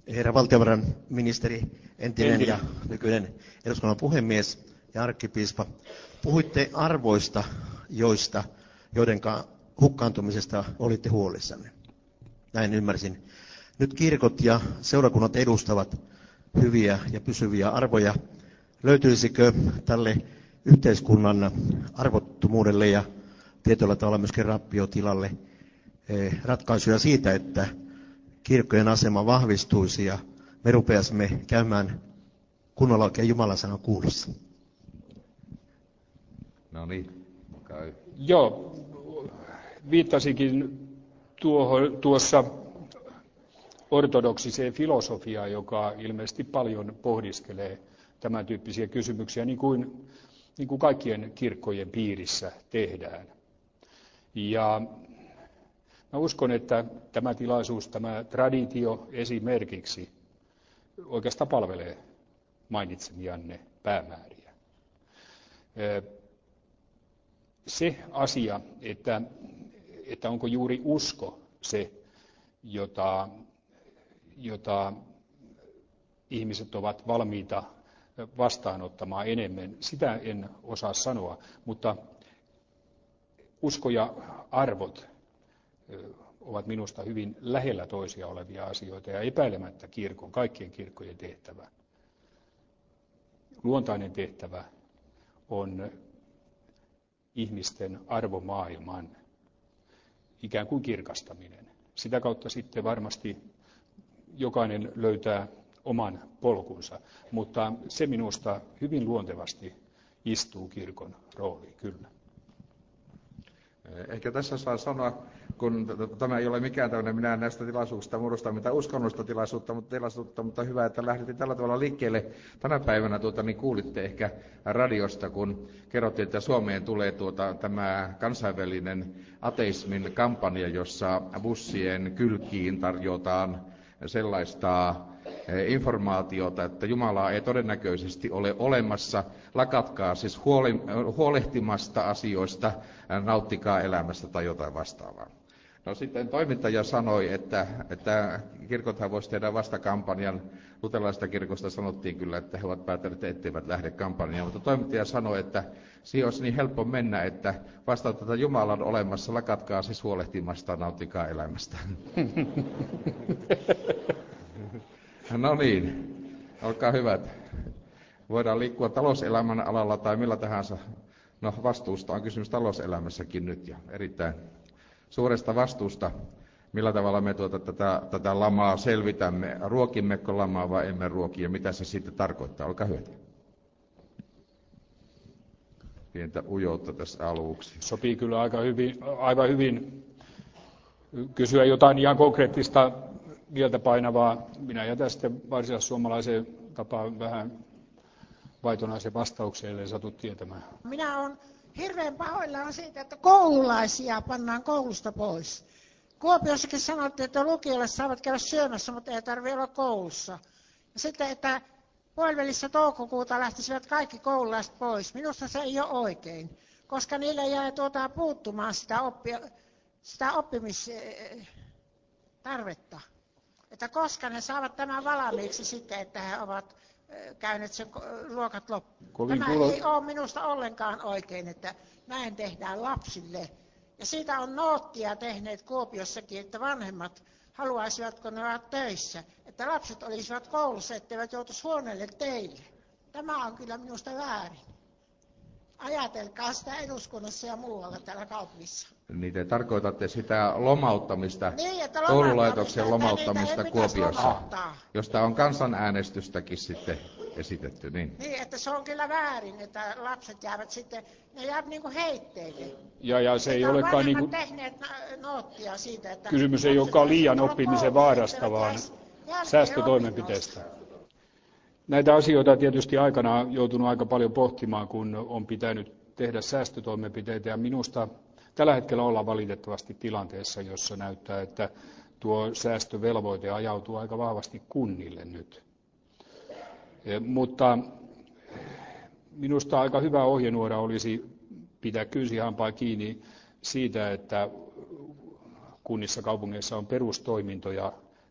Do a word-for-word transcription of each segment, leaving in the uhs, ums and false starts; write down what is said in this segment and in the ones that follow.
Herra valtiovarainministeri, entinen ja nykyinen eduskunnan puhemies ja arkkipiispa, puhuitte arvoista, joista, joiden hukkaantumisesta olitte huolissanne. Näin ymmärsin. Nyt kirkot ja seurakunnat edustavat hyviä ja pysyviä arvoja. Löytyisikö tälle yhteiskunnan arvottomuudelle ja tietyllä tavalla myöskin rappiotilalle ratkaisuja siitä, että kirkkojen asema vahvistuisi ja me rupeaisimme käymään kunnolla oikein Jumalan sanan kuulossa? No niin, käy. Joo, viittasinkin tuohon, tuossa ortodoksiseen filosofiaan, joka ilmeisesti paljon pohdiskelee tämän tyyppisiä kysymyksiä, niin kuin, niin kuin kaikkien kirkkojen piirissä tehdään. Ja mä uskon, että tämä tilaisuus, tämä traditio esimerkiksi oikeastaan palvelee mainitsemianne päämääriä. Se asia, että, että onko juuri usko se, jota, jota ihmiset ovat valmiita vastaanottamaan enemmän, sitä en osaa sanoa, mutta usko ja arvot ovat minusta hyvin lähellä toisia olevia asioita ja epäilemättä kirkon, kaikkien kirkkojen tehtävä, luontainen tehtävä on ihmisten arvomaailman ikään kuin kirkastaminen. Sitä kautta sitten varmasti jokainen löytää oman polkunsa, mutta se minusta hyvin luontevasti istuu kirkon rooliin, kyllä. Ehkä tässä saa sanoa, kun tämä ei ole mikään tämmöinen, minä näistä tilaisuuksista muodosta mitään uskonnollista tilaisuutta, mutta, tilaisuutta, mutta hyvä, että lähditte tällä tavalla liikkeelle. Tänä päivänä tuota, niin kuulitte ehkä radiosta, kun kerrottiin, että Suomeen tulee tuota, tämä kansainvälinen ateismin kampanja, jossa bussien kylkiin tarjotaan sellaista informaatiota, että Jumalaa ei todennäköisesti ole olemassa. Lakatkaa siis huolehtimasta asioista, nauttikaa elämästä tai jotain vastaavaa. No sitten toimittaja sanoi, että, että kirkothan voisi tehdä vastakampanjan. Luterilaisesta kirkosta sanottiin kyllä, että he ovat päättäneet, että etteivät lähde kampanjaan. Mutta toimittaja sanoi, että siihen olisi niin helppo mennä, että vastaan tätä Jumalan olemassa, lakatkaa siis huolehtimasta, nauttikaa elämästä. No niin, olkaa hyvät. Voidaan liikkua talouselämän alalla tai millä tahansa. No vastuusta on kysymys talouselämässäkin nyt ja erittäin suuresta vastuusta. Millä tavalla me tuota, tätä, tätä lamaa selvitämme? Ruokimmeko lamaa vai emme ruoki ja mitä se sitten tarkoittaa? Olkaa hyvät. Pientä ujoutta tässä aluksi. Sopii kyllä aika hyvin, aivan hyvin kysyä jotain ihan konkreettista mieltä painavaa. Minä jätän sitten varsinaissuomalaiseen tapaan vähän vaitonaisen vastaukseen, ellei satu tietämään. Minä olen hirveän pahoillaan siitä, että koululaisia pannaan koulusta pois. Kuopiossakin sanottiin, että lukiolle saavat käydä syömässä, mutta ei tarvitse olla koulussa. Ja sitten, että puolivälissä toukokuuta lähtisivät kaikki koululaiset pois. Minusta se ei ole oikein, koska niillä jää tuota puuttumaan sitä, oppi, sitä oppimistarvetta. Että koska ne saavat tämän valmiiksi sitten, että he ovat käyneet sen luokat loppuun. Tämä kuulo... ei ole minusta ollenkaan oikein, että näin tehdään lapsille. Ja siitä on noottia tehneet Kuopiossakin, että vanhemmat haluaisivatko ne olla töissä, että lapset olisivat koulussa, etteivät joutuisi huoneelle teille. Tämä on kyllä minusta väärin. Ajatelkaa sitä eduskunnassa ja muualla täällä kaupungissa. Niin te tarkoitatte sitä lomauttamista, niin, koululaitoksen lomauttamista Kuopiossa, lomauttaa. Josta on kansanäänestystäkin sitten esitetty. Niin. niin, että se on kyllä väärin, että lapset jäävät sitten, ne jäävät niin kuin heitteille. Ja, ja se ei olekaan niin kuin... tehneet noottia siitä, että... Kysymys ei olekaan liian oppimisen vaarasta, vaan säästötoimenpiteestä. Näitä asioita tietysti aikanaan joutunut aika paljon pohtimaan, kun on pitänyt tehdä säästötoimenpiteitä. Ja minusta tällä hetkellä ollaan valitettavasti tilanteessa, jossa näyttää, että tuo säästövelvoite ajautuu aika vahvasti kunnille nyt. E, mutta minusta aika hyvä ohjenuora olisi pitää kynsihampaa kiinni siitä, että kunnissa kaupungeissa on perustoimintoja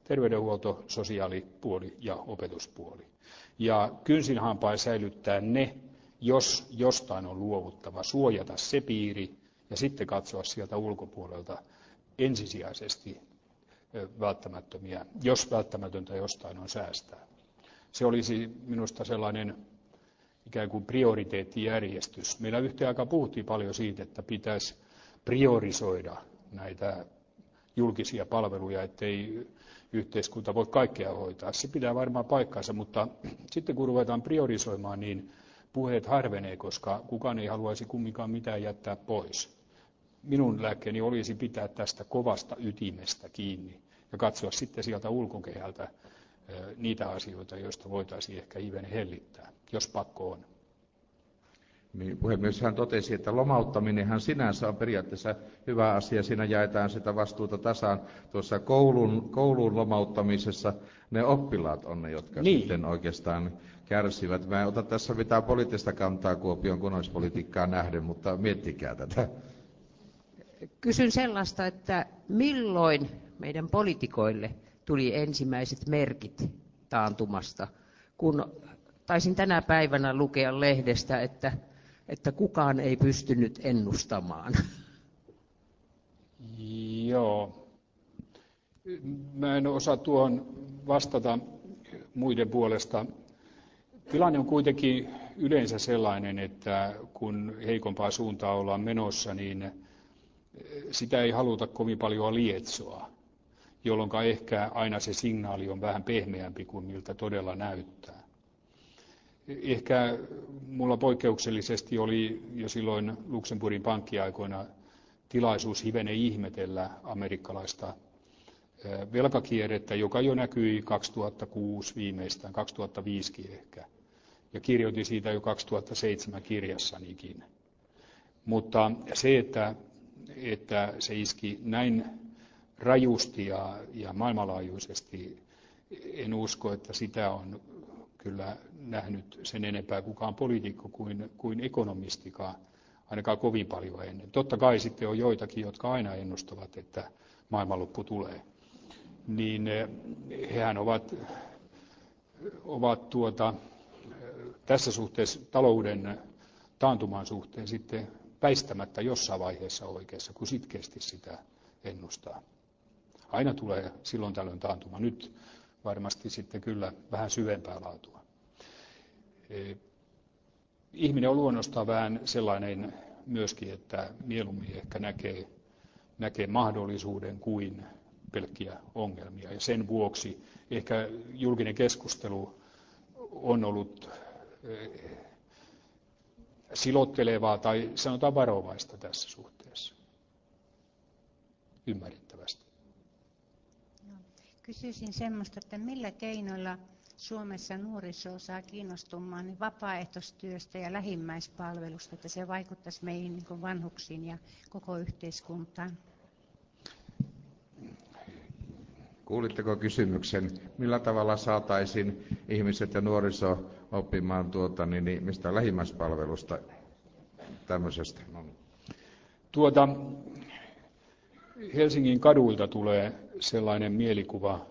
terveydenhuolto, sosiaalipuoli ja opetuspuoli. Ja kynsin hampain säilyttää ne, jos jostain on luovuttava, suojata se piiri ja sitten katsoa sieltä ulkopuolelta ensisijaisesti välttämättömiä, jos välttämätöntä jostain on säästää. Se olisi minusta sellainen ikään kuin prioriteettijärjestys. Meillä yhteen aikaan puhuttiin paljon siitä, että pitäisi priorisoida näitä julkisia palveluja, ettei yhteiskunta voi kaikkea hoitaa. Se pitää varmaan paikkansa, mutta sitten kun ruvetaan priorisoimaan, niin puheet harvenee, koska kukaan ei haluaisi kumminkaan mitään jättää pois. Minun lääkkeeni olisi pitää tästä kovasta ytimestä kiinni ja katsoa sitten sieltä ulkokehältä niitä asioita, joista voitaisiin ehkä hivenen hellittää, jos pakko on. Niin, puhemies hän totesi, että lomauttaminenhan sinänsä on periaatteessa hyvä asia. Siinä jaetaan sitä vastuuta tasaan. Tuossa koulun, koulun lomauttamisessa ne oppilaat on ne, jotka niin. sitten oikeastaan kärsivät. Mä en ota tässä mitään poliittista kantaa Kuopion kunnallispolitiikkaa nähden, mutta miettikää tätä. Kysyn sellaista, että milloin meidän poliitikoille tuli ensimmäiset merkit taantumasta, kun taisin tänä päivänä lukea lehdestä, että, että kukaan ei pystynyt ennustamaan. Joo. Mä en osaa tuohon vastata muiden puolesta. Tilanne on kuitenkin yleensä sellainen, että kun heikompaa suuntaa ollaan menossa, niin sitä ei haluta kovin paljon lietsoa, jolloin ehkä aina se signaali on vähän pehmeämpi kuin miltä todella näyttää. Ehkä mulla poikkeuksellisesti oli jo silloin Luxemburgin pankkiaikoina tilaisuus hivenen ihmetellä amerikkalaista velkakierrettä, joka jo näkyi kaksituhattakuusi viimeistään, kaksituhattaviisi ehkä. Ja kirjoitin siitä jo kaksituhattaseitsemän kirjassanikin. Mutta se, että, että se iski näin rajusti ja, ja maailmanlaajuisesti, en usko, että sitä on kyllä nähnyt sen enempää kukaan poliitikko kuin, kuin ekonomistikaan, ainakaan kovin paljon ennen. Totta kai sitten on joitakin, jotka aina ennustavat, että maailmanloppu tulee. Niin hehän ovat, ovat tuota, tässä suhteessa talouden taantuman suhteen sitten väistämättä jossain vaiheessa oikeassa, kun sitkeästi sitä ennustaa. Aina tulee silloin tällöin taantuma. Nyt varmasti sitten kyllä vähän syvempää laatua. Ihminen on luonnostaan vähän sellainen myöskin, että mieluummin ehkä näkee, näkee mahdollisuuden kuin pelkkiä ongelmia. Ja sen vuoksi ehkä julkinen keskustelu on ollut silottelevaa tai sanotaan varovaista tässä suhteessa. Ymmärrettävästi. No, kysyisin semmoista, että millä keinoilla Suomessa nuoriso saa kiinnostumaan niin vapaaehtoistyöstä ja lähimmäispalvelusta, että se vaikuttaisi meihin niin kuin vanhuksiin ja koko yhteiskuntaan? Kuulitteko kysymyksen, millä tavalla saataisiin ihmiset ja nuoriso oppimaan tuota, niin, niin, mistä lähimmäispalvelusta tämmöisestä? No. Tuota, Helsingin kaduilta tulee sellainen mielikuva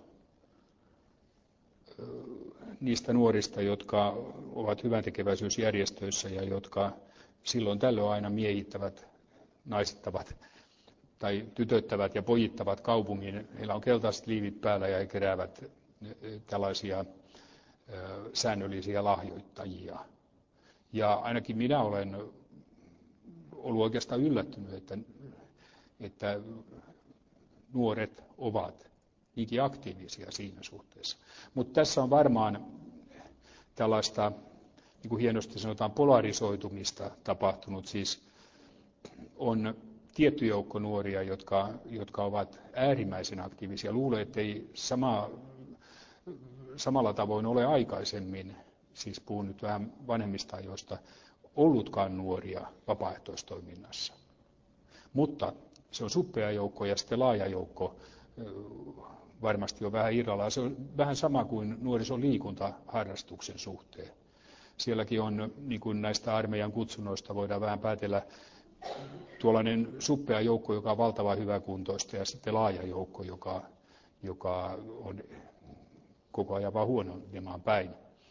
niistä nuorista, jotka ovat hyväntekeväisyysjärjestöissä ja jotka silloin tällöin aina miehittävät, naisittavat tai tytöttävät ja pojittavat kaupungin. Heillä on keltaiset liivit päällä ja he keräävät tällaisia säännöllisiä lahjoittajia. Ja ainakin minä olen ollut oikeastaan yllättynyt, että, että nuoret ovat niinkin aktiivisia siinä suhteessa. Mutta tässä on varmaan tällaista, niin kuin hienosti sanotaan, polarisoitumista tapahtunut. Siis on tietty joukko nuoria, jotka, jotka ovat äärimmäisen aktiivisia. Luulen, että ei sama, samalla tavoin ole aikaisemmin, siis puhun nyt vähän vanhemmista ajoista, ollutkaan nuoria vapaaehtoistoiminnassa. Mutta se on suppea joukko ja sitten laaja joukko varmasti on vähän irrallaan. Se on vähän sama kuin nuorison liikuntaharrastuksen suhteen. Sielläkin on, niin kuin näistä armeijan kutsunnoista voidaan vähän päätellä, tuollainen suppea joukko, joka on valtavan hyväkuntoista, ja sitten laaja joukko, joka, joka on koko ajan vaan huononemaan päin.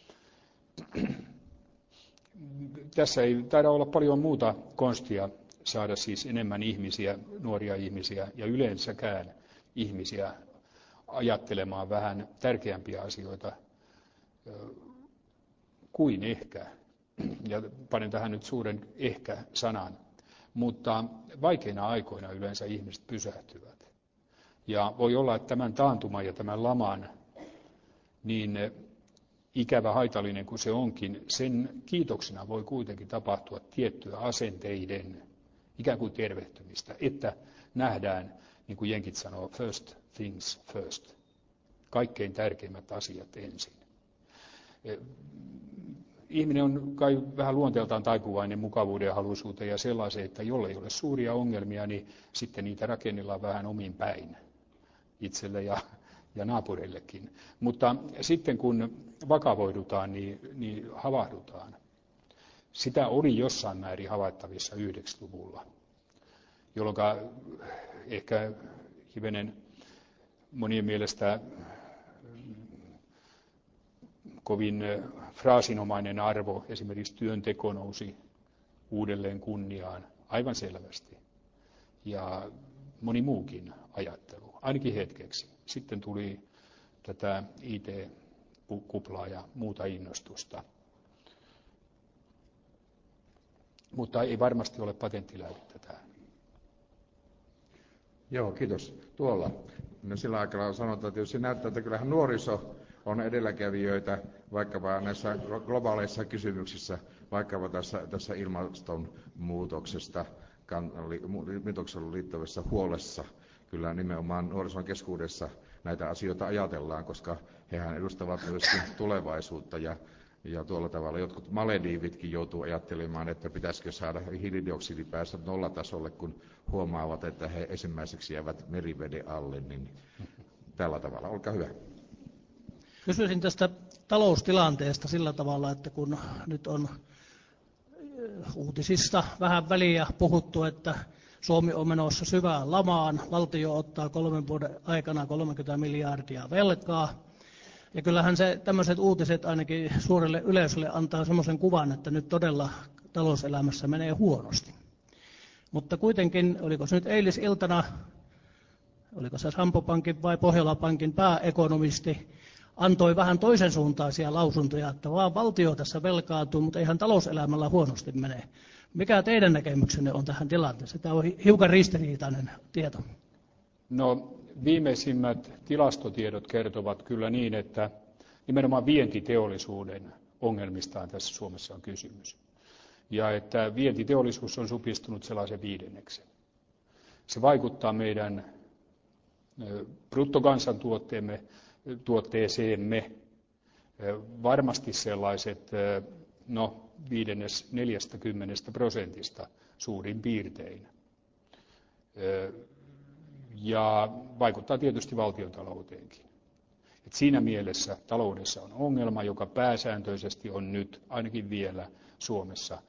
Tässä ei taida olla paljon muuta konstia saada siis enemmän ihmisiä, nuoria ihmisiä ja yleensäkään ihmisiä ajattelemaan vähän tärkeämpiä asioita kuin ehkä. Ja panen tähän nyt suuren ehkä-sanan. Mutta vaikeina aikoina yleensä ihmiset pysähtyvät. Ja voi olla, että tämän taantuman ja tämän laman, niin ikävä haitallinen kuin se onkin, sen kiitoksena voi kuitenkin tapahtua tiettyä asenteiden ikään kuin tervehtymistä, että nähdään, niin kuin jenkit sanoo, first things first. Kaikkein tärkeimmät asiat ensin. Ihminen on kai vähän luonteeltaan taipuvainen mukavuuden haluisuuteen ja sellaiseen, että jollei ole suuria ongelmia, niin sitten niitä rakennellaan vähän omin päin itselle ja, ja naapureillekin. Mutta sitten kun vakavoidutaan, niin, niin havahdutaan. Sitä oli jossain määrin havaittavissa yhdeksänkymmentäluvulla, jolloin ehkä hivenen monien mielestä kovin fraasinomainen arvo, esimerkiksi työnteko nousi uudelleen kunniaan aivan selvästi. Ja moni muukin ajattelu, ainakin hetkeksi. Sitten tuli tätä I T-kuplaa ja muuta innostusta. Mutta ei varmasti ole patenttilääkettä tähän. Joo, kiitos. Tuolla. No sillä aikaa sanotaan, että tietysti näyttää, että kyllähän nuoriso on edelläkävijöitä vaikkapa näissä globaaleissa kysymyksissä, vaikkapa tässä, tässä ilmastonmuutoksesta, muutoksella liittyvässä huolessa. Kyllä nimenomaan nuorison keskuudessa näitä asioita ajatellaan, koska hehän edustavat myöskin tulevaisuutta ja, ja tuolla tavalla jotkut Malediivitkin joutuu ajattelemaan, että pitäisikö saada hiilidioksidipäästöt nollatasolle, kun huomaavat, että he ensimmäiseksi jäävät meriveden alle, niin tällä tavalla. Olkaa hyvä. Kysyisin tästä taloustilanteesta sillä tavalla, että kun nyt on uutisista vähän väliä puhuttu, että Suomi on menossa syvään lamaan, valtio ottaa kolmen vuoden aikana kolmekymmentä miljardia velkaa. Ja kyllähän se tämmöiset uutiset ainakin suurelle yleisölle antaa semmoisen kuvan, että nyt todella talouselämässä menee huonosti. Mutta kuitenkin, oliko se nyt eilisiltana, oliko se Sampo Pankin vai Pohjola Pankin pääekonomisti, antoi vähän toisen suuntaisia lausuntoja, että vaan valtio tässä velkaantuu, mutta eihän talouselämällä huonosti mene. Mikä teidän näkemyksenne on tähän tilanteeseen? Tämä on hiukan ristiriitainen tieto. No viimeisimmät tilastotiedot kertovat kyllä niin, että nimenomaan vientiteollisuuden ongelmistaan tässä Suomessa on kysymys. Ja että vientiteollisuus on supistunut sellaisen viidenneksen. Se vaikuttaa meidän bruttokansantuotteemme tuotteeseemme varmasti sellaiset no viidennes neljästäkymmenestä prosentista suurin piirtein. Ja vaikuttaa tietysti valtiontalouteenkin. Et siinä mielessä taloudessa on ongelma, joka pääsääntöisesti on nyt ainakin vielä Suomessa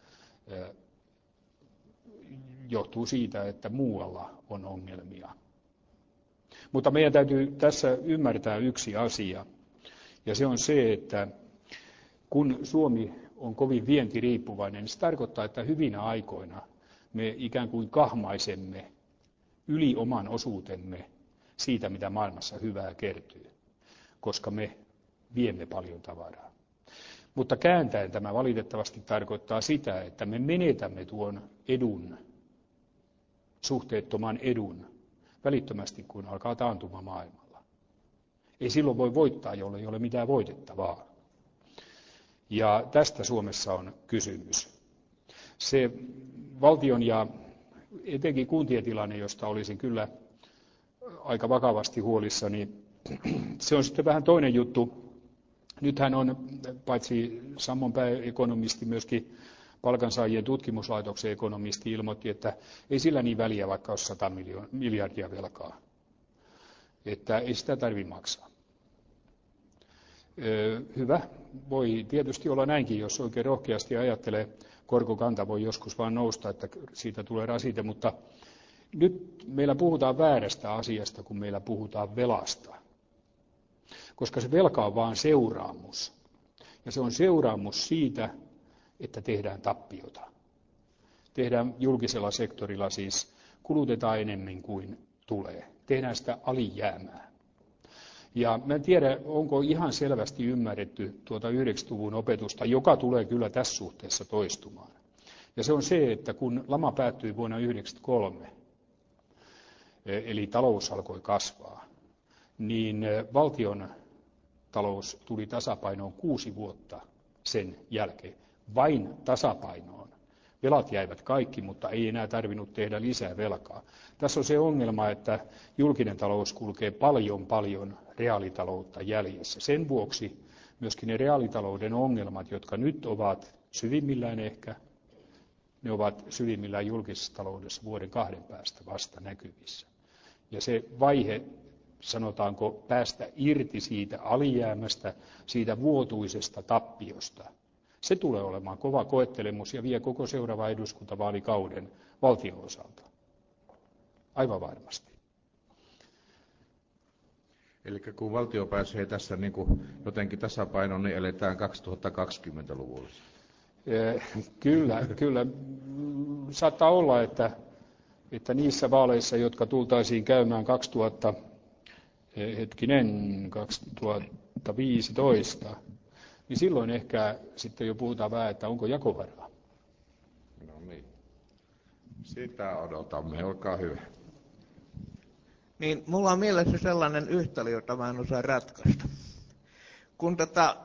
johtuu siitä, että muualla on ongelmia. Mutta meidän täytyy tässä ymmärtää yksi asia, ja se on se, että kun Suomi on kovin vientiriippuvainen, niin se tarkoittaa, että hyvinä aikoina me ikään kuin kahmaisemme yli oman osuutemme siitä, mitä maailmassa hyvää kertyy, koska me viemme paljon tavaraa. Mutta kääntäen tämä valitettavasti tarkoittaa sitä, että me menetämme tuon edun, suhteettoman edun, välittömästi kun alkaa taantuma maailmalla. Ei silloin voi voittaa, jolle ei ole mitään voitettavaa. Ja tästä Suomessa on kysymys. Se valtion ja etenkin kuntien tilanne, josta olisin kyllä aika vakavasti huolissani, se on sitten vähän toinen juttu. Nythän on paitsi Sammon pääekonomisti myöskin Palkansaajien tutkimuslaitoksen ekonomisti ilmoitti, että ei sillä niin väliä, vaikka olisi sata miljardia velkaa. Että ei sitä tarvitse maksaa. Öö, hyvä. Voi tietysti olla näinkin, jos oikein rohkeasti ajattelee. Korkokanta voi joskus vaan nousta, että siitä tulee rasite, mutta nyt meillä puhutaan väärästä asiasta, kun meillä puhutaan velasta. koska se velka on vaan seuraamus. Ja se on seuraamus siitä, että tehdään tappiota. Tehdään julkisella sektorilla siis, kulutetaan enemmän kuin tulee. Tehdään sitä alijäämää. Ja mä en tiedä, onko ihan selvästi ymmärretty tuota yhdeksänkymmentäluvun opetusta, joka tulee kyllä tässä suhteessa toistumaan. Ja se on se, että kun lama päättyi vuonna yhdeksänkymmentäkolme, eli talous alkoi kasvaa, niin valtion talous tuli tasapainoon kuusi vuotta sen jälkeen. Vain tasapainoon. Velat jäivät kaikki, mutta ei enää tarvinnut tehdä lisää velkaa. Tässä on se ongelma, että julkinen talous kulkee paljon paljon reaalitaloutta jäljessä. Sen vuoksi myöskin ne reaalitalouden ongelmat, jotka nyt ovat syvimmillään ehkä, ne ovat syvimmillään julkisessa taloudessa vuoden kahden päästä vasta näkyvissä. Ja se vaihe, sanotaanko, päästä irti siitä alijäämästä, siitä vuotuisesta tappiosta, se tulee olemaan kova koettelemus ja vie koko seuraavan eduskuntavaalikauden valtion osalta. Aivan varmasti. Eli kun valtio pääsee tässä niin kuin jotenkin tasapainoon, niin eletään kaksituhattakaksikymmentäluvulla. Kyllä, kyllä. Saattaa olla, että, että niissä vaaleissa, jotka tultaisiin käymään kaksituhatta, hetkinen, kaksituhattaviisitoista, niin silloin ehkä sitten jo puhutaan vähän, että onko jakovaraa. No niin. Sitä odotamme, olkaa hyvä. Niin, mulla on mielessä sellainen yhtälö, jota mä en osaa ratkaista. Kun tätä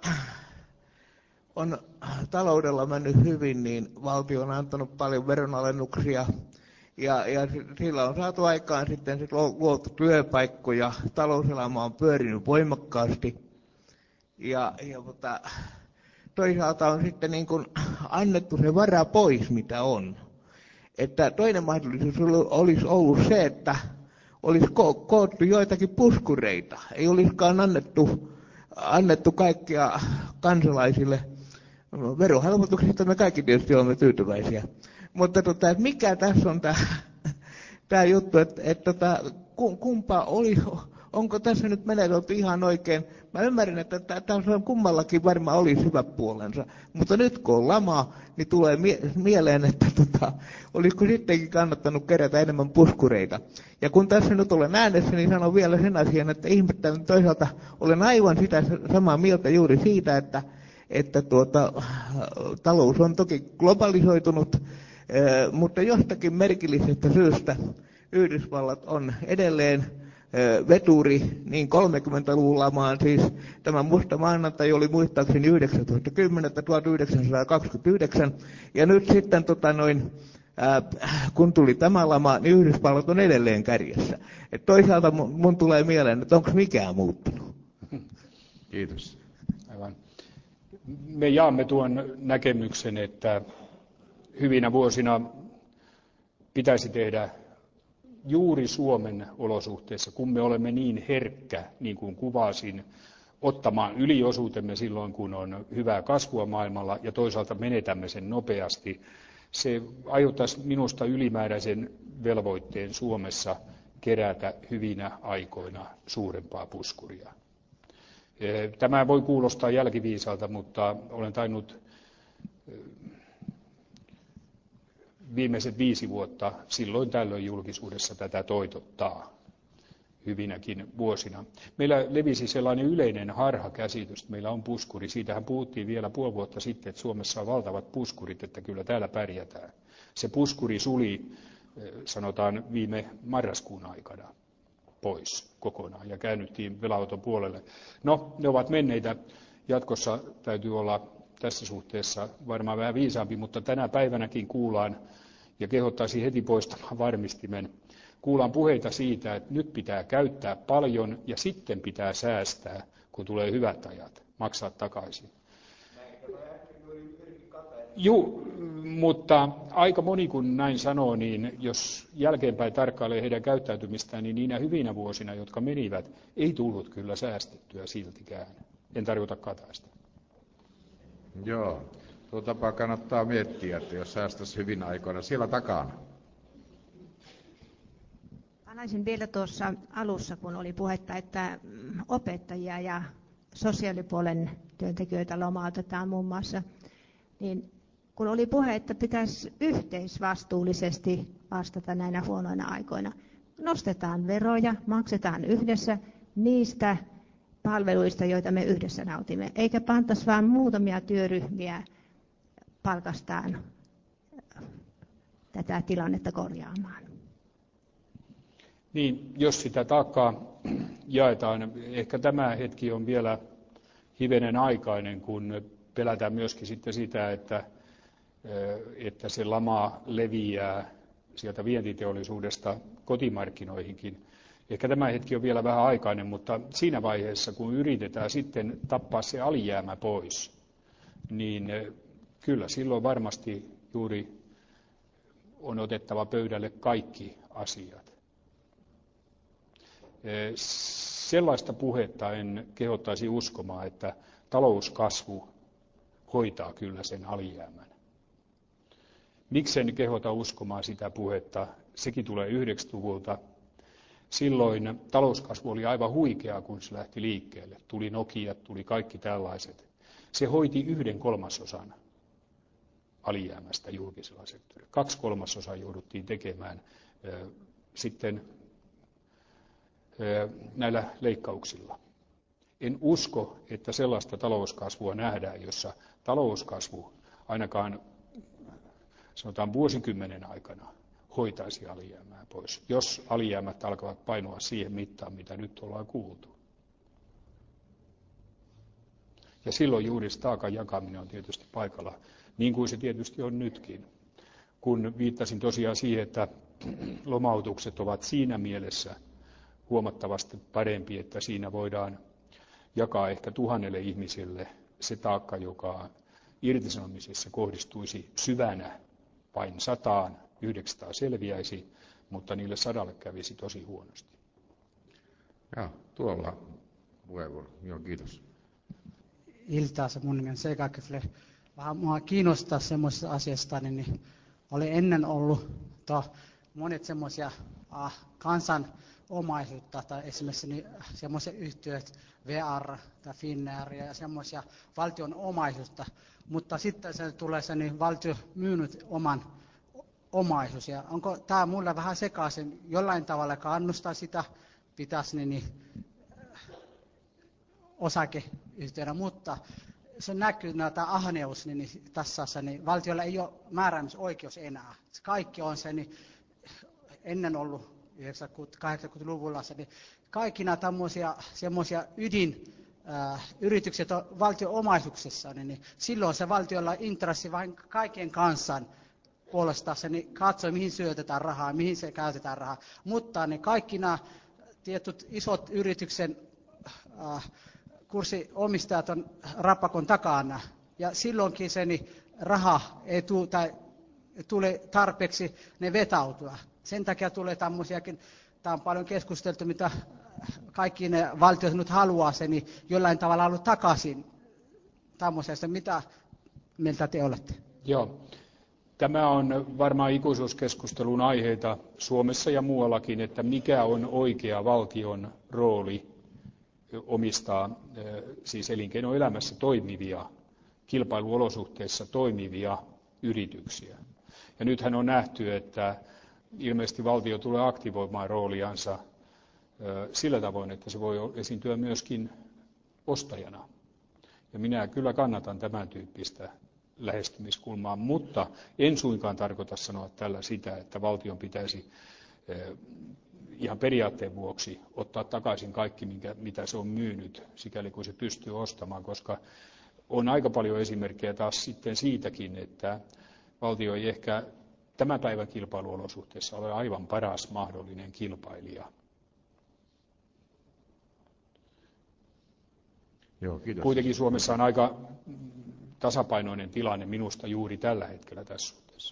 on taloudella mennyt hyvin, niin valtio on antanut paljon veronalennuksia ja, ja sillä on saatu aikaan sitten sit luotu työpaikkoja, talouselämä on pyörinyt voimakkaasti ja, ja mutta toisaalta on sitten niin kuin annettu se vara pois, mitä on. Että toinen mahdollisuus olisi ollut se, että olisi ko- koottu joitakin puskureita, ei olisikaan annettu, annettu kaikkia kansalaisille. Verohelpotuksista me kaikki tietysti olemme tyytyväisiä. Mutta tota, mikä tässä on tämä juttu, että et, tota, kumpa oli, onko tässä nyt menetelty ihan oikein? Mä ymmärrän, että tässä kummallakin varmaan olisi hyvä puolensa. Mutta nyt kun on lama, niin tulee mie- mieleen, että tota, olisiko sittenkin kannattanut kerätä enemmän puskureita. Ja kun tässä nyt olen äänessä, niin sanon vielä sen asian, että ihmettelen toisaalta, olen aivan sitä samaa mieltä juuri siitä, että että tuota, talous on toki globalisoitunut, mutta jostakin merkillisestä syystä Yhdysvallat on edelleen veturi niin kolmekymmentäluvun lamaan, siis tämä musta maanantai oli muistaakseni yhdeksäntoista kymmenettä tuhatyhdeksänsataakaksikymmentäyhdeksän, ja nyt sitten tota noin, ää, kun tuli tämä lama, niin Yhdysvallat on edelleen kärjessä. Et toisaalta mun, mun tulee mieleen, että onko mikään muuttunut. Kiitos. Aivan. Me jaamme tuon näkemyksen, että hyvinä vuosina pitäisi tehdä juuri Suomen olosuhteissa, kun me olemme niin herkkä, niin kuin kuvasin, ottamaan yliosuutemme silloin, kun on hyvää kasvua maailmalla ja toisaalta menetämme sen nopeasti. Se aiheuttaisi minusta ylimääräisen velvoitteen Suomessa kerätä hyvinä aikoina suurempaa puskuria. Tämä voi kuulostaa jälkiviisalta, mutta olen tainnut viimeiset viisi vuotta silloin tällöin julkisuudessa tätä toitottaa hyvinäkin vuosina. Meillä levisi sellainen yleinen harhakäsitys, että meillä on puskuri. Siitähän puhuttiin vielä puoli vuotta sitten, että Suomessa on valtavat puskurit, että kyllä täällä pärjätään. Se puskuri suli, sanotaan, viime marraskuun aikana pois kokonaan ja käännyttiin velanoton puolelle. No, ne ovat menneitä. Jatkossa täytyy olla tässä suhteessa varmaan vähän viisaampi, mutta tänä päivänäkin kuullaan, ja kehottaisin heti poistamaan varmistimen, kuullaan puheita siitä, että nyt pitää käyttää paljon ja sitten pitää säästää, kun tulee hyvät ajat, maksaa takaisin. Joo, mutta aika moni kun näin sanoo, niin jos jälkeenpäin tarkkailee heidän käyttäytymistään, niin niinä hyvinä vuosina, jotka menivät, ei tullut kyllä säästettyä siltikään. En tarkoita Kataista. Joo, tuo tapa kannattaa miettiä, että jos säästäisi hyvin aikoina siellä takana. Palaisin vielä tuossa alussa, kun oli puhetta, että opettajia ja sosiaalipuolen työntekijöitä lomautetaan muun muassa, niin kun oli puhe, että pitäisi yhteisvastuullisesti vastata näinä huonoina aikoina, nostetaan veroja, maksetaan yhdessä niistä palveluista, joita me yhdessä nautimme, eikä pantaisi vain muutamia työryhmiä palkastaan tätä tilannetta korjaamaan. Niin, jos sitä taakkaa jaetaan, ehkä tämä hetki on vielä hivenen aikainen, kun pelätään myöskin sitten sitä, että, että se lama leviää sieltä vientiteollisuudesta kotimarkkinoihinkin. Ehkä tämä hetki on vielä vähän aikainen, mutta siinä vaiheessa, kun yritetään sitten tappaa se alijäämä pois, niin kyllä silloin varmasti juuri on otettava pöydälle kaikki asiat. Sellaista puhetta en kehottaisi uskomaan, että talouskasvu hoitaa kyllä sen alijäämän. Miksen kehota uskomaan sitä puhetta? Sekin tulee yhdeksänkymmentäluvulta. Silloin talouskasvu oli aivan huikea, kun se lähti liikkeelle. Tuli Nokia, tuli kaikki tällaiset. Se hoiti yhden kolmasosan alijäämästä julkisella sektorilla. Kaksi kolmasosaa jouduttiin tekemään äh, sitten äh, näillä leikkauksilla. En usko, että sellaista talouskasvua nähdään, jossa talouskasvu ainakaan sanotaan vuosikymmenen aikana hoitaisi alijäämää pois, jos alijäämät alkavat painua siihen mittaan, mitä nyt ollaan kuultu. Ja silloin juuri taakan jakaminen on tietysti paikalla, niin kuin se tietysti on nytkin. Kun viittasin tosiaan siihen, että lomautukset ovat siinä mielessä huomattavasti parempi, että siinä voidaan jakaa ehkä tuhannelle ihmiselle se taakka, joka irtisanomisessa kohdistuisi syvänä vain sataan, yhdeksänsataa selviäisi, mutta niille sadalle kävisi tosi huonosti. Ja, tuolla puheenvuoro. Joo, kiitos. Iltaa, se mun nimi on Seika Kyfle. Vähän mua kiinnostaa semmoisesta asiasta, niin oli ennen ollut to, monet semmoisia ah, kansan omaisuutta tai esimerkiksi niin, semmoisia yhtiöt, V R tai Finnair ja semmoisia valtion omaisuutta, mutta sitten se tulee se, niin valtio myynyt oman omaisuus. Ja onko tämä mulle vähän sekaisin, jollain tavalla kannustaa sitä, pitäisi niin, niin, osakeyhtiönä, mutta se näkyy näitä ahneus niin, niin, tässä, niin valtiolla ei ole määräämisoikeus enää. Se kaikki on se, niin, ennen ollut yhdeksänkymmentä-kahdeksankymmentäluvulla, niin kaikki nämä tämmöisiä semmoisia ydin äh, yritykset on valtion omaisuuksessa, niin, niin silloin se valtiolla on intressi vain kaiken kansan puolestaan se, niin katsoo, mihin syötetään rahaa, mihin se käytetään rahaa. Mutta niin kaikki nämä tietyt isot yrityksen äh, kurssiomistajat on rappakon takana. Ja silloinkin se niin raha ei tule, tai tule tarpeeksi ne vetautua. Sen takia tulee tämmöisiäkin, tämä on paljon keskusteltu, mitä kaikki ne valtiot nyt haluaa sen, niin jollain tavalla ollut takaisin tämmöisestä. Mitä mieltä te olette? Joo. Tämä on varmaan ikuisuuskeskustelun aiheita Suomessa ja muuallakin, että mikä on oikea valtion rooli omistaa siis elinkeinoelämässä toimivia, kilpailuolosuhteissa toimivia yrityksiä. Ja nythän on nähty, että ilmeisesti valtio tulee aktivoimaan rooliansa sillä tavoin, että se voi esiintyä myöskin ostajana. Ja minä kyllä kannatan tämän tyyppistä lähestymiskulmaa, mutta en suinkaan tarkoita sanoa tällä sitä, että valtion pitäisi ihan periaatteen vuoksi ottaa takaisin kaikki, minkä, mitä se on myynyt, sikäli kuin se pystyy ostamaan, koska on aika paljon esimerkkejä taas sitten siitäkin, että valtio ei ehkä tämän päivän kilpailuolosuhteessa ole aivan paras mahdollinen kilpailija. Joo, kiitos. Kuitenkin Suomessa on aika tasapainoinen tilanne minusta juuri tällä hetkellä tässä suhteessa.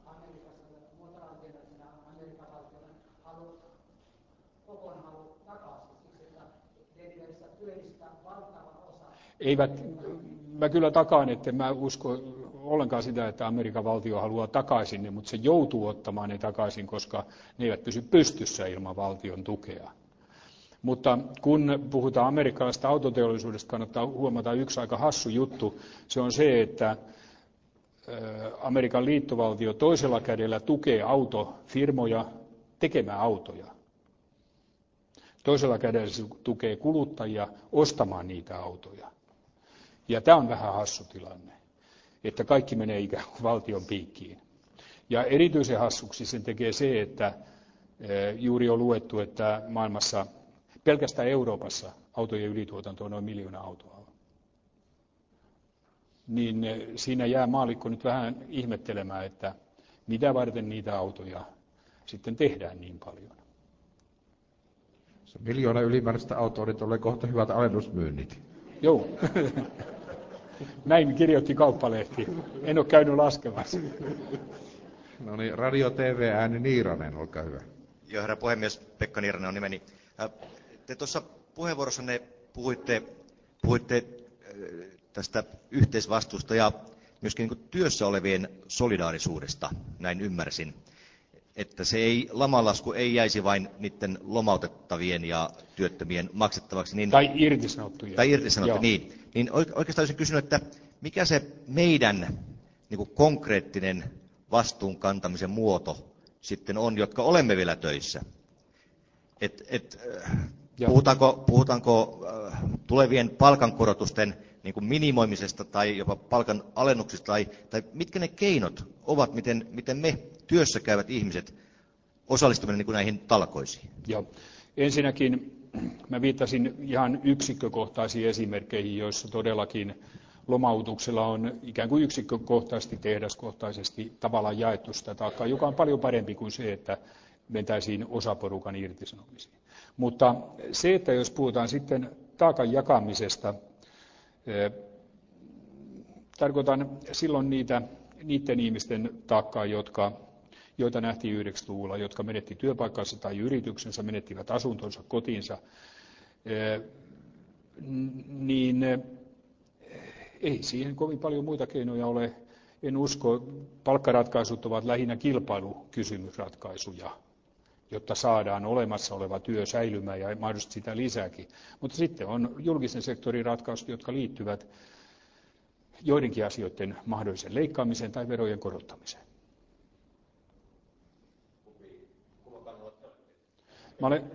Eivät, mä kyllä takaan, että mä usko ollenkaan sitä, että Amerikan valtio haluaa takaisin ne, mutta se joutuu ottamaan ne takaisin, koska ne eivät pysy pystyssä ilman valtion tukea. Mutta kun puhutaan amerikkalaisesta autoteollisuudesta, kannattaa huomata yksi aika hassu juttu. Se on se, että Amerikan liittovaltio toisella kädellä tukee autofirmoja tekemään autoja. Toisella kädellä se tukee kuluttajia ostamaan niitä autoja. Ja tämä on vähän hassu tilanne, että kaikki menee ikään kuin valtion piikkiin. Ja erityisen hassuksi sen tekee se, että juuri on luettu, että maailmassa, pelkästään Euroopassa, autojen ylituotanto on noin miljoona autoa. Niin siinä jää maallikko nyt vähän ihmettelemään, että mitä varten niitä autoja sitten tehdään niin paljon. Se miljoona ylimääräistä autoa, niin tulee kohta hyvät alennusmyynnit. Joo. Näin kirjoitti Kauppalehti. En ole käynyt laskemassa. No niin, Radio T V-ääni Niiranen, olkaa hyvä. Joo, herra puhemies, Pekka Niiranen on nimeni. Te tuossa puheenvuorossanne puhuitte, puhuitte tästä yhteisvastuusta ja myöskin niin kuin työssä olevien solidaarisuudesta, näin ymmärsin. Että se ei, lamalasku ei jäisi vain niiden lomautettavien ja työttömien maksettavaksi. Niin, tai irtisanottujen. Tai irtisanottujen, niin. Niin oikeastaan olisin kysynyt, että mikä se meidän niin kuin konkreettinen vastuun kantamisen muoto sitten on, jotka olemme vielä töissä. Et, et, puhutaanko puhutaanko äh, tulevien palkankorotusten niin kuin minimoimisesta tai jopa palkan alennuksista, tai, tai mitkä ne keinot ovat, miten, miten me työssä käyvät ihmiset osallistumme niin kuin näihin talkoisiin? Joo. Ensinnäkin mä viittasin ihan yksikkökohtaisiin esimerkkeihin, joissa todellakin lomautuksella on ikään kuin yksikkökohtaisesti, tehdaskohtaisesti tavallaan jaettu sitä taakkaa, joka on paljon parempi kuin se, että mentäisiin osaporukan irtisanomisiin. Mutta se, että jos puhutaan sitten taakan jakamisesta, eh, tarkoitan silloin niitä, niiden ihmisten taakkaa, jotka, joita nähtiin yhdeksänkymmentäluvulla, jotka menetti työpaikkansa tai yrityksensä, menettivät asuntonsa, kotiinsa, eh, niin eh, ei siihen kovin paljon muita keinoja ole. En usko, palkkaratkaisut ovat lähinnä kilpailukysymysratkaisuja, jotta saadaan olemassa oleva työ säilymään ja mahdollisesti sitä lisääkin. Mutta sitten on julkisen sektorin ratkaisut, jotka liittyvät joidenkin asioiden mahdollisen leikkaamiseen tai verojen korottamiseen. Mä olen,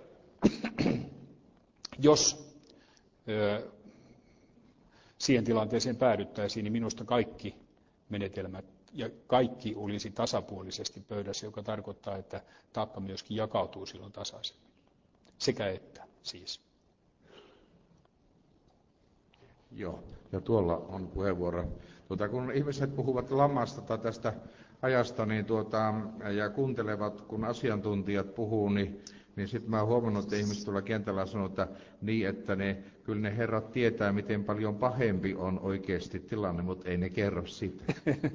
jos ö, siihen tilanteeseen päädyttäisiin, niin minusta kaikki menetelmät ja kaikki olisi tasapuolisesti pöydässä, joka tarkoittaa, että taakka myöskin jakautuu silloin tasaisemmin. Sekä että siis. Joo, ja tuolla on puheenvuoro. Tuota, kun ihmiset puhuvat lamasta tai tästä ajasta niin tuota, ja kuuntelevat, kun asiantuntijat puhuu, niin, niin sitten mä oon huomannut, että ihmiset tuolla kentällä sanoo, että niin, että ne, kyllä ne herrat tietää, miten paljon pahempi on oikeasti tilanne, mutta ei ne kerro sitä.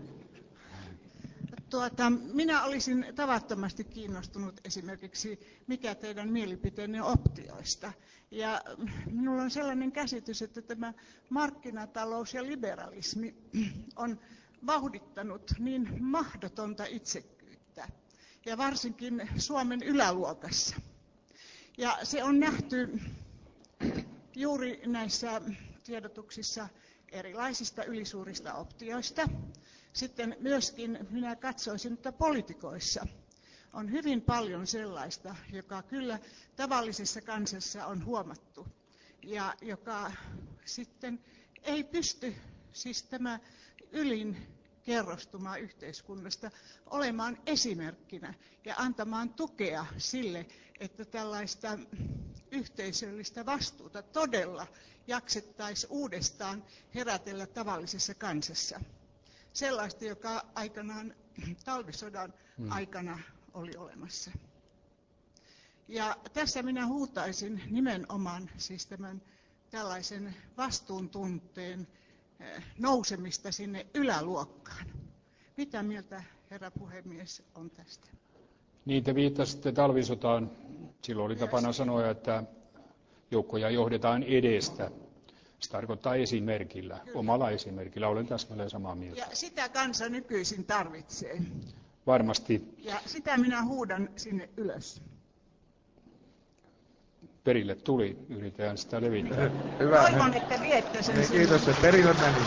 Tuota, minä olisin tavattomasti kiinnostunut esimerkiksi, mikä teidän mielipiteenne optioista. Ja minulla on sellainen käsitys, että tämä markkinatalous ja liberalismi on vauhdittanut niin mahdotonta itsekkyyttä, ja varsinkin Suomen yläluokassa. Ja se on nähty juuri näissä tiedotuksissa erilaisista ylisuurista optioista. Sitten myöskin minä katsoisin, että poliitikoissa on hyvin paljon sellaista, joka kyllä tavallisessa kansassa on huomattu ja joka sitten ei pysty, siis tämä ylin kerrostuma yhteiskunnasta, olemaan esimerkkinä ja antamaan tukea sille, että tällaista yhteisöllistä vastuuta todella jaksettaisiin uudestaan herätellä tavallisessa kansassa. Sellaista, joka aikanaan talvisodan hmm. aikana oli olemassa. Ja tässä minä huutaisin nimenomaan siis tämän tällaisen vastuuntunteen nousemista sinne yläluokkaan. Mitä mieltä, herra puhemies, on tästä? Niin, te viittasitte talvisotaan. Silloin oli tapana sanoa, että joukkoja johdetaan edestä. Se tarkoittaa esimerkillä, Kyllä. omalla esimerkillä. Olen täsmälleen samaa mieltä. Ja sitä kansa nykyisin tarvitsee. Varmasti. Ja sitä minä huudan sinne ylös. perille tuli, yritetään sitä levittää. Hyvä. Toivon, että viette sen. Niin, kiitos, se perille meni.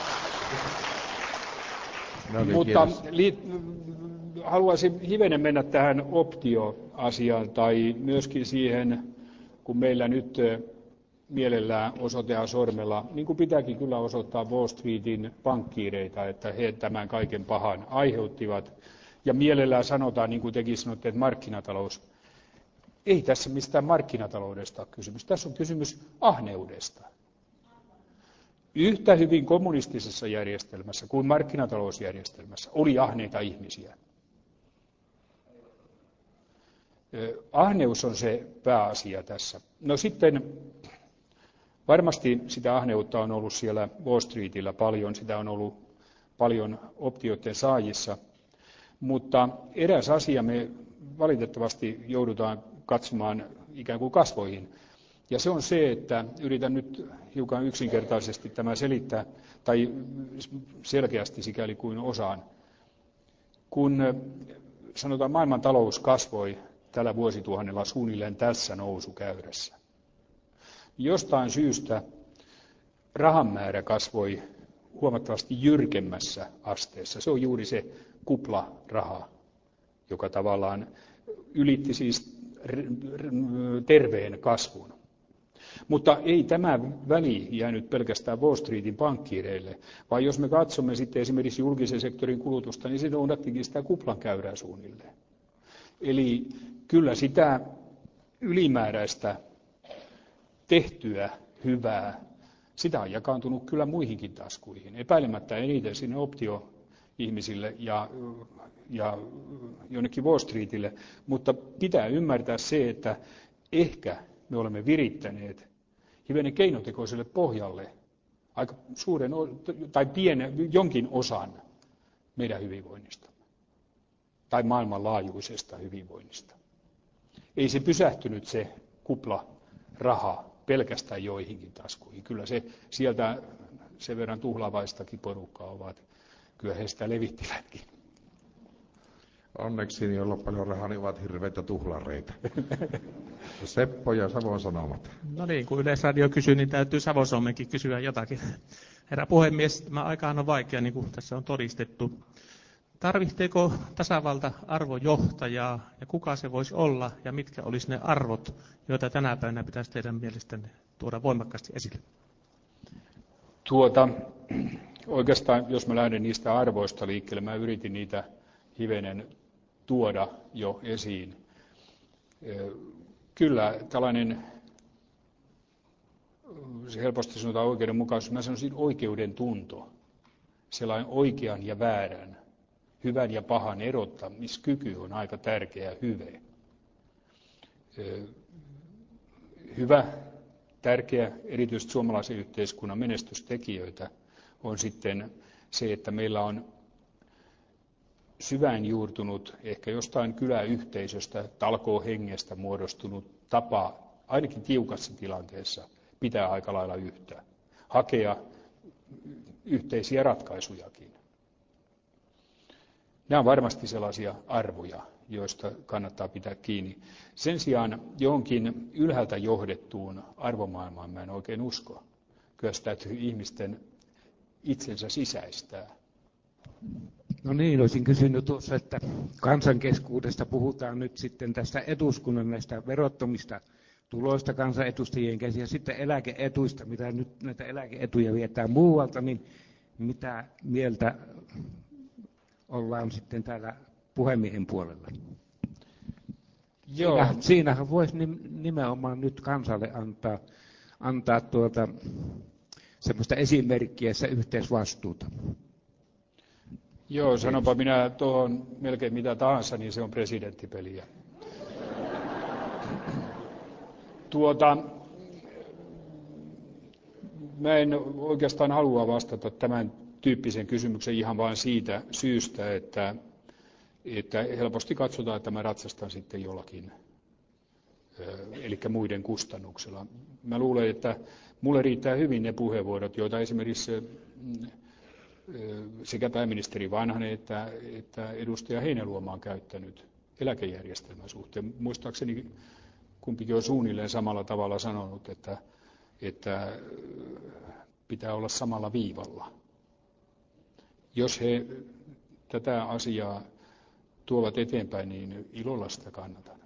No niin, mutta li- haluaisin hivenen mennä tähän optioasiaan tai myöskin siihen, kun meillä nyt mielellään osoitetaan sormella, niin kuin pitääkin kyllä osoittaa Wall Streetin pankkiireita, että he tämän kaiken pahan aiheuttivat. Ja mielellään sanotaan, niin kuin tekin sanotte, että markkinatalous. Ei tässä mistään markkinataloudesta ole kysymys. Tässä on kysymys ahneudesta. Yhtä hyvin kommunistisessa järjestelmässä kuin markkinatalousjärjestelmässä oli ahneita ihmisiä. Ahneus on se pääasia tässä. No sitten varmasti sitä ahneutta on ollut siellä Wall Streetillä paljon, sitä on ollut paljon optioiden saajissa, mutta eräs asia me valitettavasti joudutaan katsomaan ikään kuin kasvoihin. Ja se on se, että yritän nyt hiukan yksinkertaisesti tämä selittää, tai selkeästi sikäli kuin osaan. Kun sanotaan maailman talous kasvoi tällä vuosituhannella suunnilleen tässä nousukäyrässä. Jostain syystä rahan määrä kasvoi huomattavasti jyrkemmässä asteessa. Se on juuri se kuplaraha, joka tavallaan ylitti siis terveen kasvun. Mutta ei tämä väli jäänyt pelkästään Wall Streetin pankkiireille, vaan jos me katsomme sitten esimerkiksi julkisen sektorin kulutusta, niin se noudattikin sitä kuplan käyrää suunnilleen. Eli kyllä sitä ylimääräistä tehtyä hyvää, sitä on jakaantunut kyllä muihinkin taskuihin. Epäilemättä eniten sinne optioihmisille ja, ja jonnekin Wall Streetille, mutta pitää ymmärtää se, että ehkä me olemme virittäneet hivenen keinotekoiselle pohjalle aika suuren tai pienen, jonkin osan meidän hyvinvoinnistamme tai maailmanlaajuisesta hyvinvoinnista. Ei se pysähtynyt se kupla raha pelkästään joihinkin taskuihin. Kyllä se sieltä sen verran tuhlaavaistakin porukkaa ovat. Kyllä he sitä levittivätkin. Onneksi niin, joilla paljon rahaa, niin ovat hirveitä tuhlareita. Seppo ja Savon Sanomat. No niin, kun Yleisradio kysyy, niin täytyy Savon Sanomenkin kysyä jotakin. Herra puhemies, tämä aikahan on vaikea, niin kuin tässä on todistettu. Tarvitseeko tasavalta arvojohtajaa ja kuka se voisi olla ja mitkä olisi ne arvot, joita tänä päivänä pitäisi teidän mielestänne tuoda voimakkaasti esille? Tuota, oikeastaan, jos mä lähden niistä arvoista liikkeelle, mä yritin niitä hivenen tuoda jo esiin. Kyllä tällainen, se helposti sanotaan oikeudenmukaisuus, mä sanoisin oikeuden tunto, sellainen oikean ja väärän, hyvän ja pahan erottamiskyky on aika tärkeä hyve. Hyvä, tärkeä, erityisesti suomalaisen yhteiskunnan menestystekijöitä on sitten se, että meillä on syvään juurtunut, ehkä jostain kyläyhteisöstä, talkoohengestä muodostunut tapa, ainakin tiukassa tilanteessa, pitää aika lailla yhtä. Hakea yhteisiä ratkaisujakin. Nämä on varmasti sellaisia arvoja, joista kannattaa pitää kiinni. Sen sijaan johonkin ylhäältä johdettuun arvomaailmaan mä en oikein usko. Kyllä sitä täytyy ihmisten itsensä sisäistää. No niin, olisin kysynyt tuossa, että kansankeskuudesta puhutaan nyt sitten tästä eduskunnan näistä verottomista tuloista kansanedustajien käsiä ja sitten eläkeetuista, mitä nyt näitä eläkeetuja vietään muualta, niin mitä mieltä ollaan sitten täällä puhemiehen puolella? Joo. Siinä, siinähän voisi nimenomaan nyt kansalle antaa, antaa tuota, semmoista esimerkkiä ja yhteisvastuuta. Joo, sanonpa minä tuohon melkein mitä tahansa, niin se on presidenttipeliä. Tuota, mä en oikeastaan halua vastata tämän tyyppisen kysymyksen ihan vain siitä syystä, että, että helposti katsotaan, että mä ratsastan sitten jollakin, eli muiden kustannuksella. Mä luulen, että mulle riittää hyvin ne puheenvuorot, joita esimerkiksi sekä pääministeri Vanhanen että, että edustaja Heinäluoma on käyttänyt eläkejärjestelmän suhteen. Muistaakseni kumpikin on suunnilleen samalla tavalla sanonut, että, että pitää olla samalla viivalla. Jos he tätä asiaa tuovat eteenpäin, niin ilolla sitä kannatan.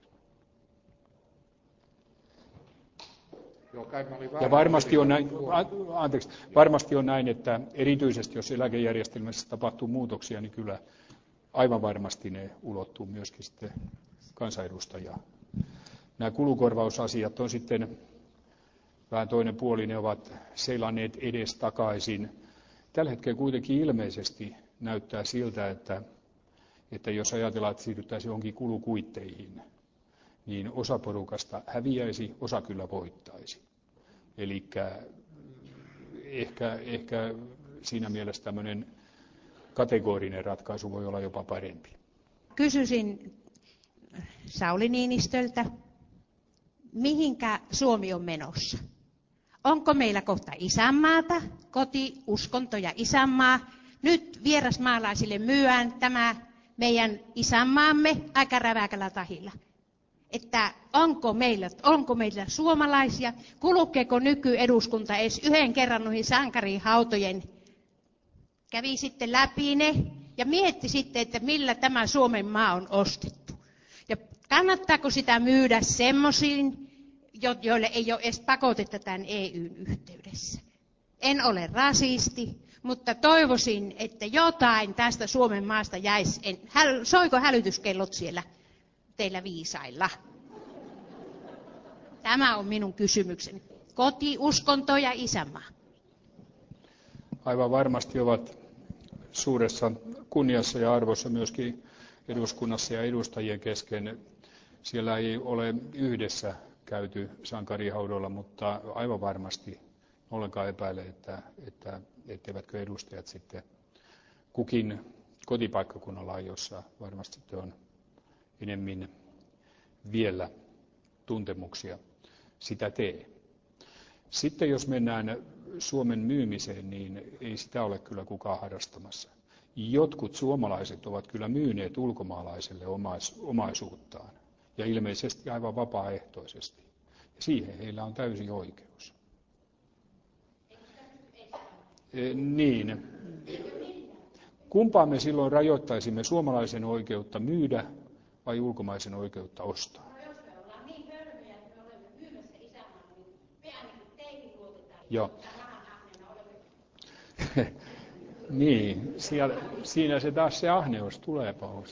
Ja varmasti on, näin, anteeksi, varmasti on näin, että erityisesti jos eläkejärjestelmässä tapahtuu muutoksia, niin kyllä aivan varmasti ne ulottuu myöskin sitten kansanedustajaan. Nämä kulukorvausasiat on sitten vähän toinen puoli, ne ovat seilanneet edes takaisin. Tällä hetkellä kuitenkin ilmeisesti näyttää siltä, että, että jos ajatellaan, että siirryttäisiin johonkin kulukuitteihin, niin osa porukasta häviäisi, osa kyllä voittaisi. Eli ehkä, ehkä siinä mielessä tämmöinen kategorinen ratkaisu voi olla jopa parempi. Kysyisin Sauli Niinistöltä, mihinkä Suomi on menossa? Onko meillä kohta isänmaata, koti, uskonto ja isänmaa? Nyt vierasmaalaisille myyään tämä meidän isänmaamme aika räväkällä tahilla. Että onko meillä, onko meillä suomalaisia, kulkeeko nykyeduskunta edes yhden kerran noihin sankarihautojen, kävi sitten läpi ne ja mietti sitten, että millä tämä Suomen maa on ostettu. Ja kannattaako sitä myydä semmoisiin, joille ei ole edes pakotetta tämän E U:n yhteydessä. En ole rasisti, mutta toivoisin, että jotain tästä Suomen maasta jäisi. En, häl, soiko hälytyskellot siellä teillä viisailla? Tämä on minun kysymykseni. Koti, uskonto ja isänmaa. Aivan varmasti ovat suuressa kunniassa ja arvossa myöskin eduskunnassa ja edustajien kesken. Siellä ei ole yhdessä käyty sankarihaudolla, mutta aivan varmasti ollenkaan epäile, että, että etteivätkö edustajat sitten kukin kotipaikkakunnallaan, jossa varmasti on enemmän vielä tuntemuksia, sitä tee. Sitten jos mennään Suomen myymiseen, niin ei sitä ole kyllä kukaan harrastamassa. Jotkut suomalaiset ovat kyllä myyneet ulkomaalaiselle omais, omaisuuttaan, ja ilmeisesti aivan vapaaehtoisesti. Ja siihen heillä on täysi oikeus. E, niin. Kumpaa me silloin rajoittaisimme, suomalaisen oikeutta myydä vai ulkomaisen oikeutta ostaa? No jos me ollaan niin hölmöjä, että me olemme myymässä isänmaan, niin me ainakin teihin luotetaan. Joo. Niin, siellä, siinä se taas se ahneus tulee paus.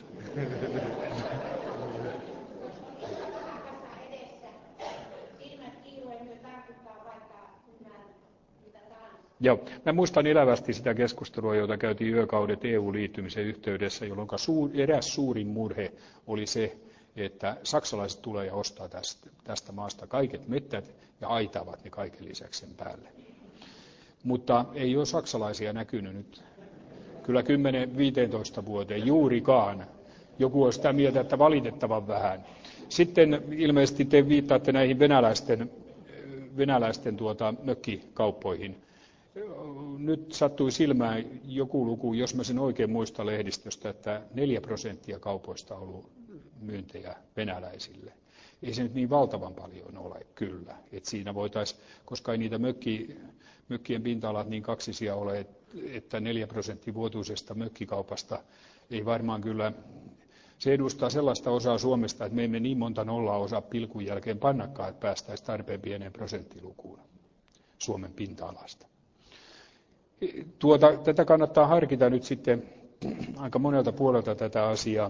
Joo, mä muistan elävästi sitä keskustelua, jota käytiin yökaudet E U-liittymisen yhteydessä, jolloin suur, eräs suurin murhe oli se, että saksalaiset tulee ja ostaa tästä, tästä maasta kaiket mettät ja aitavat ne kaiken lisäksi sen päälle. Mutta ei ole saksalaisia näkynyt nyt kyllä kymmenen viisitoista vuoteen juurikaan. Joku on sitä mieltä, että valitettavan vähän. Sitten ilmeisesti te viittaatte näihin venäläisten, venäläisten tuota, mökkikauppoihin. Nyt sattui silmään joku luku, jos mä sen oikein muistan lehdistöstä, että neljä prosenttia kaupoista on ollut myyntejä venäläisille. Ei se nyt niin valtavan paljon ole, kyllä. Et siinä voitaisiin, koska ei niitä mökki, mökkien pinta-alat niin kaksisia ole, että neljä prosenttia vuotuisesta mökkikaupasta ei varmaan kyllä, se edustaa sellaista osaa Suomesta, että me emme niin monta nollaa osaa pilkun jälkeen pannakaan, että päästäisiin tarpeen pieneen prosenttilukuun Suomen pinta-alasta. Tuota, tätä kannattaa harkita nyt sitten aika monelta puolelta tätä asiaa.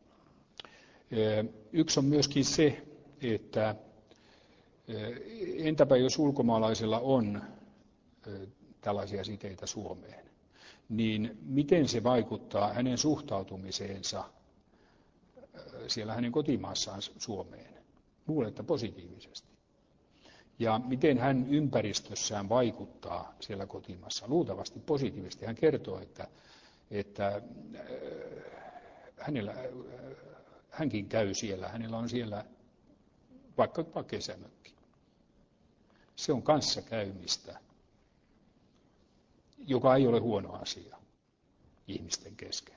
Yksi on myöskin se, että entäpä jos ulkomaalaisella on tällaisia siteitä Suomeen, niin miten se vaikuttaa hänen suhtautumiseensa siellä hänen kotimaassaan Suomeen? Luulen, että positiivisesti. Ja miten hän ympäristössään vaikuttaa siellä kotimaassa? Luultavasti positiivisesti. Hän kertoo, että, että hänellä, hänkin käy siellä. Hänellä on siellä vaikka kesämökki. Se on kanssakäymistä, joka ei ole huono asia ihmisten kesken.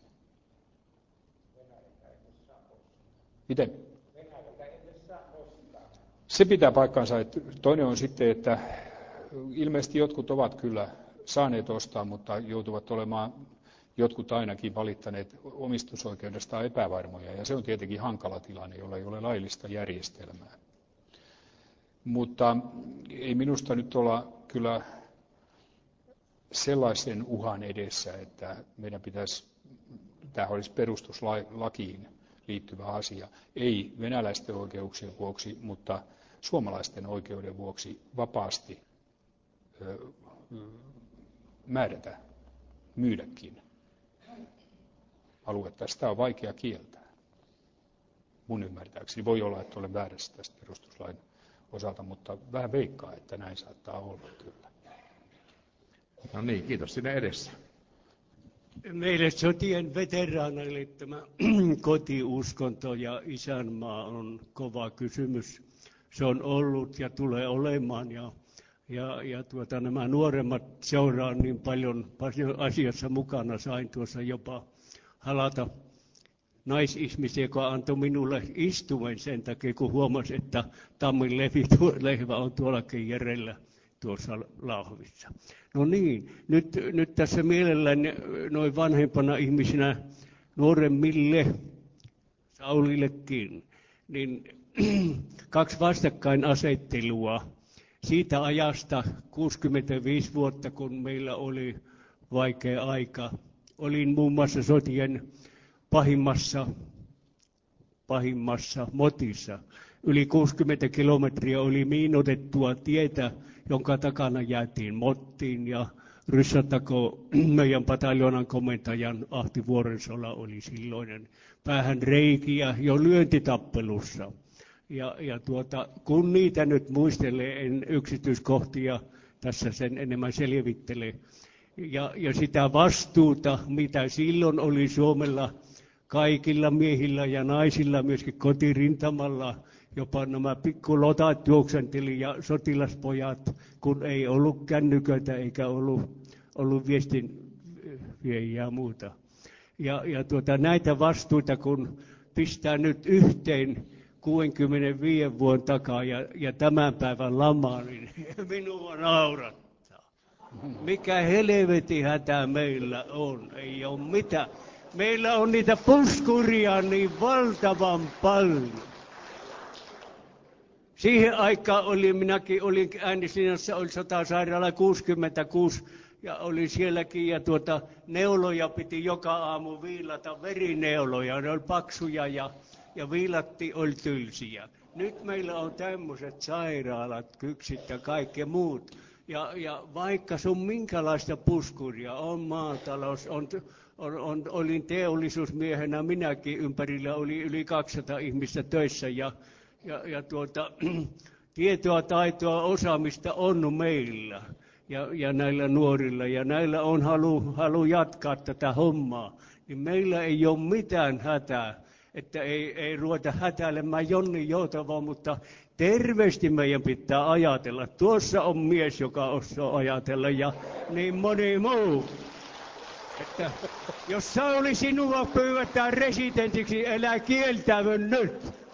Miten? Se pitää paikkansa. Että toinen on sitten, että ilmeisesti jotkut ovat kyllä saaneet ostaa, mutta joutuvat olemaan jotkut ainakin valittaneet omistusoikeudestaan epävarmoja. Ja se on tietenkin hankala tilanne, jolla ei ole laillista järjestelmää. Mutta ei minusta nyt olla kyllä sellaisen uhan edessä, että meidän pitäisi, tämä olisi perustuslakiin liittyvä asia, ei venäläisten oikeuksien vuoksi, mutta suomalaisten oikeuden vuoksi vapaasti ö, määrätä, myydäkin aluetta. Sitä on vaikea kieltää. Mun ymmärtääkseni voi olla, että olen väärässä tästä perustuslain osalta, mutta vähän veikkaa, että näin saattaa olla kyllä. No niin, kiitos sinne edessä. Meille sotien veteraaneille tämä kotiuskonto ja isänmaa on kova kysymys. Se on ollut ja tulee olemaan ja, ja, ja tuota, nämä nuoremmat seuraa niin paljon, paljon asiassa mukana. Sain tuossa jopa halata naisihmisiä, joka antoi minulle istumen sen takia, kun huomasi, että tammin lehvä on tuollakin järjellä tuossa lauhvissa. No niin, nyt, nyt tässä mielelläni noin vanhempana ihmisinä nuoremmille, Saulillekin, niin kaksi vastakkainasettelua siitä ajasta kuusikymmentäviisi vuotta, kun meillä oli vaikea aika. Olin muun muassa sotien pahimmassa, pahimmassa motissa. Yli kuusikymmentä kilometriä oli miinotettua tietä, jonka takana jäätiin mottiin ja Ryssatako, meidän pataljoonan komentajan Ahti Vuorensola oli silloinen päähän reikiä jo lyöntitappelussa. Ja, ja tuota, kun niitä nyt muistelee, en yksityiskohtia tässä sen enemmän selvittele. Ja, ja sitä vastuuta, mitä silloin oli Suomella kaikilla miehillä ja naisilla, myöskin kotirintamalla, jopa nämä pikkulotat juoksenteli ja sotilaspojat, kun ei ollut kännyköitä eikä ollut, ollut viestinviejiä ja muuta. Ja, ja tuota, näitä vastuita, kun pistää nyt yhteen kuusikymmentäviisi vuoden takaa ja, ja tämän päivän lamaan, niin minua naurattaa. Mikä helvetin hätä meillä on? Ei ole mitään. Meillä on niitä puskuria niin valtavan paljon. Siihen aikaan oli, minäkin olin Äänesinässä, oli sotasairaala kuusikymmentäkuusi ja olin sielläkin ja tuota, neuloja piti joka aamu viilata, verineuloja, ne oli paksuja ja, ja viilatti oli tylsiä. Nyt meillä on tämmöiset sairaalat, kyksit ja kaikki muut. Ja, ja vaikka sun minkälaista puskuria on maatalous, on, on, on, olin teollisuusmiehenä, minäkin ympärillä oli yli kaksisataa ihmistä töissä ja Ja, ja tuota, tietoa, taitoa, osaamista on meillä ja, ja näillä nuorilla ja näillä on halu, halu jatkaa tätä hommaa. Niin meillä ei ole mitään hätää, että ei, ei ruveta hätäilemään Jonni Joutavaa, mutta terveesti meidän pitää ajatella. Tuossa on mies, joka osaa ajatella ja niin moni muu. Että jos Sauli sinua pyydetään residentiksi, älä kieltävy nyt.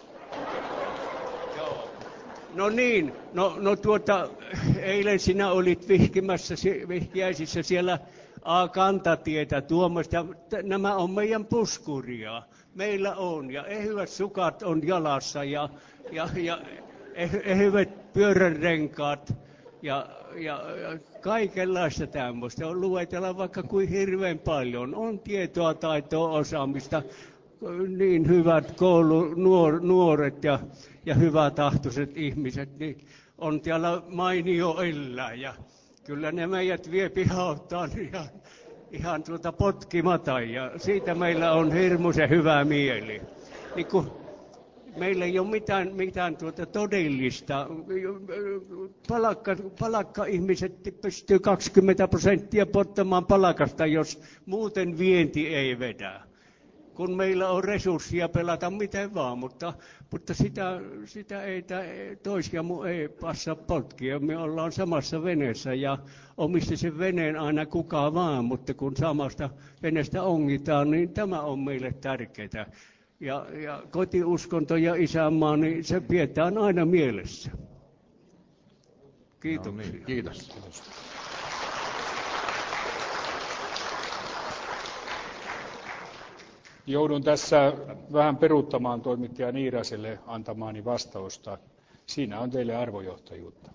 No niin, no, no tuota, eilen sinä olit vihkimässä, vihkiäisissä siellä A-kantatietä tuomasta. Nämä on meidän puskuria. Meillä on ja ehyvät sukat on jalassa ja, ja, ja ehyvät pyöränrenkaat ja, ja, ja kaikenlaista tämmöistä. On luetella vaikka kuin hirveän paljon. On tietoa, taitoa, osaamista. Niin hyvät koulu, nuor, nuoret ja, ja hyvätahtoiset ihmiset, niin on täällä mainio elää. Ja kyllä ne meidät vie pihauttaan ihan, ihan tuota potkimata ja siitä meillä on hirmuisen hyvä mieli. Niin kun meillä ei ole mitään, mitään tuota todellista. Palakka, palakka-ihmiset pystyy kaksikymmentä prosenttia pottamaan palakasta, jos muuten vienti ei vedä. Kun meillä on resursseja pelata miten vaan, mutta, mutta sitä, sitä ei toisia ei passa potkia. Me ollaan samassa veneessä ja omista sen veneen aina kukaan vaan, mutta kun samasta veneestä ongitaan, niin tämä on meille tärkeää. ja, ja kotiuskonto ja isänmaa, niin se pidetään aina mielessä. Kiitoksia. No niin, kiitos. kiitos. Joudun tässä vähän peruuttamaan toimittaja Niiraselle antamaani vastausta. Siinä on teille arvojohtajuutta.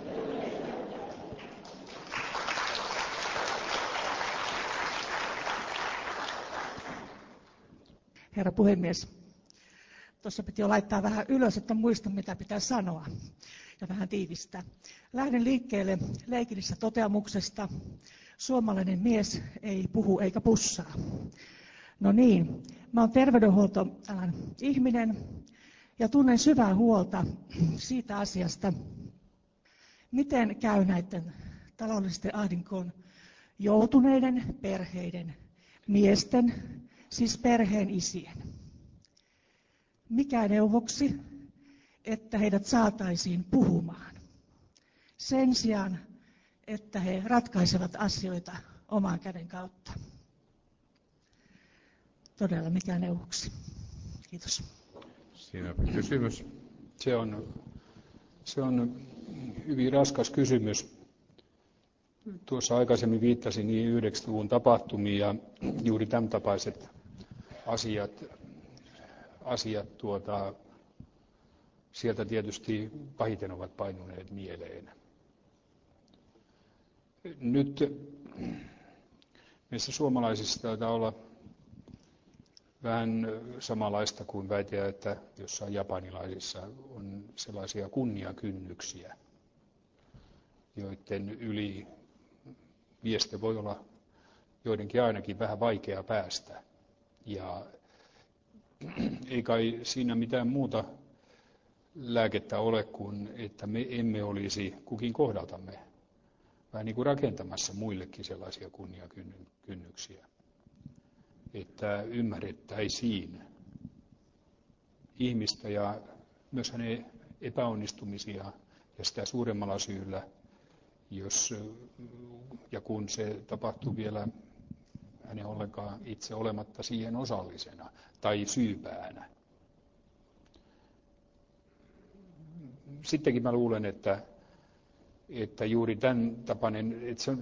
Herra puhemies, tuossa piti jo laittaa vähän ylös, että muista mitä pitää sanoa ja vähän tiivistää. Lähden liikkeelle leikillisessä toteamuksesta. Suomalainen mies ei puhu eikä pussaa. No niin, mä oon terveydenhuoltoalan ihminen ja tunnen syvää huolta siitä asiasta, miten käy näiden taloudellisten ahdinkoon joutuneiden perheiden, miesten, siis perheen isien. Mikä neuvoksi, että heidät saataisiin puhumaan sen sijaan, että he ratkaisevat asioita oman käden kautta. Todella mikä neuvoksi. Kiitos. Siinä kysymys. Se on, se on hyvin raskas kysymys. Tuossa aikaisemmin viittasin niin yhdeksänkymmentäluvun tapahtumiin ja juuri tämän tapaiset asiat, asiat tuota, sieltä tietysti pahiten ovat painuneet mieleen. Nyt meissä suomalaisissa taitaa olla vähän samanlaista kuin väitetään, että jossain japanilaisissa on sellaisia kunniakynnyksiä, joiden yli miesten voi olla joidenkin ainakin vähän vaikea päästä. Ja ei kai siinä mitään muuta lääkettä ole kuin, että me emme olisi kukin kohdaltamme vähän niin kuin rakentamassa muillekin sellaisia kunniakynnyksiä. Että ymmärrettäisiin ihmistä ja myös hänen epäonnistumisia ja sitä suuremmalla syyllä, jos ja kun se tapahtuu vielä hänen ollenkaan itse olematta siihen osallisena tai syypäänä. Sittenkin mä luulen, että, että juuri tämän tapainen, että se,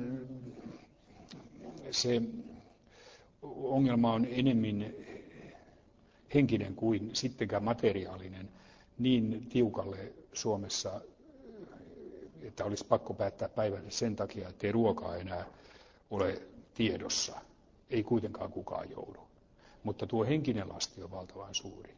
se ongelma on enemmän henkinen kuin sittenkään materiaalinen niin tiukalle Suomessa, että olisi pakko päättää päivälle sen takia, ettei ruokaa enää ole tiedossa. Ei kuitenkaan kukaan joudu. Mutta tuo henkinen lasti on valtavan suuri.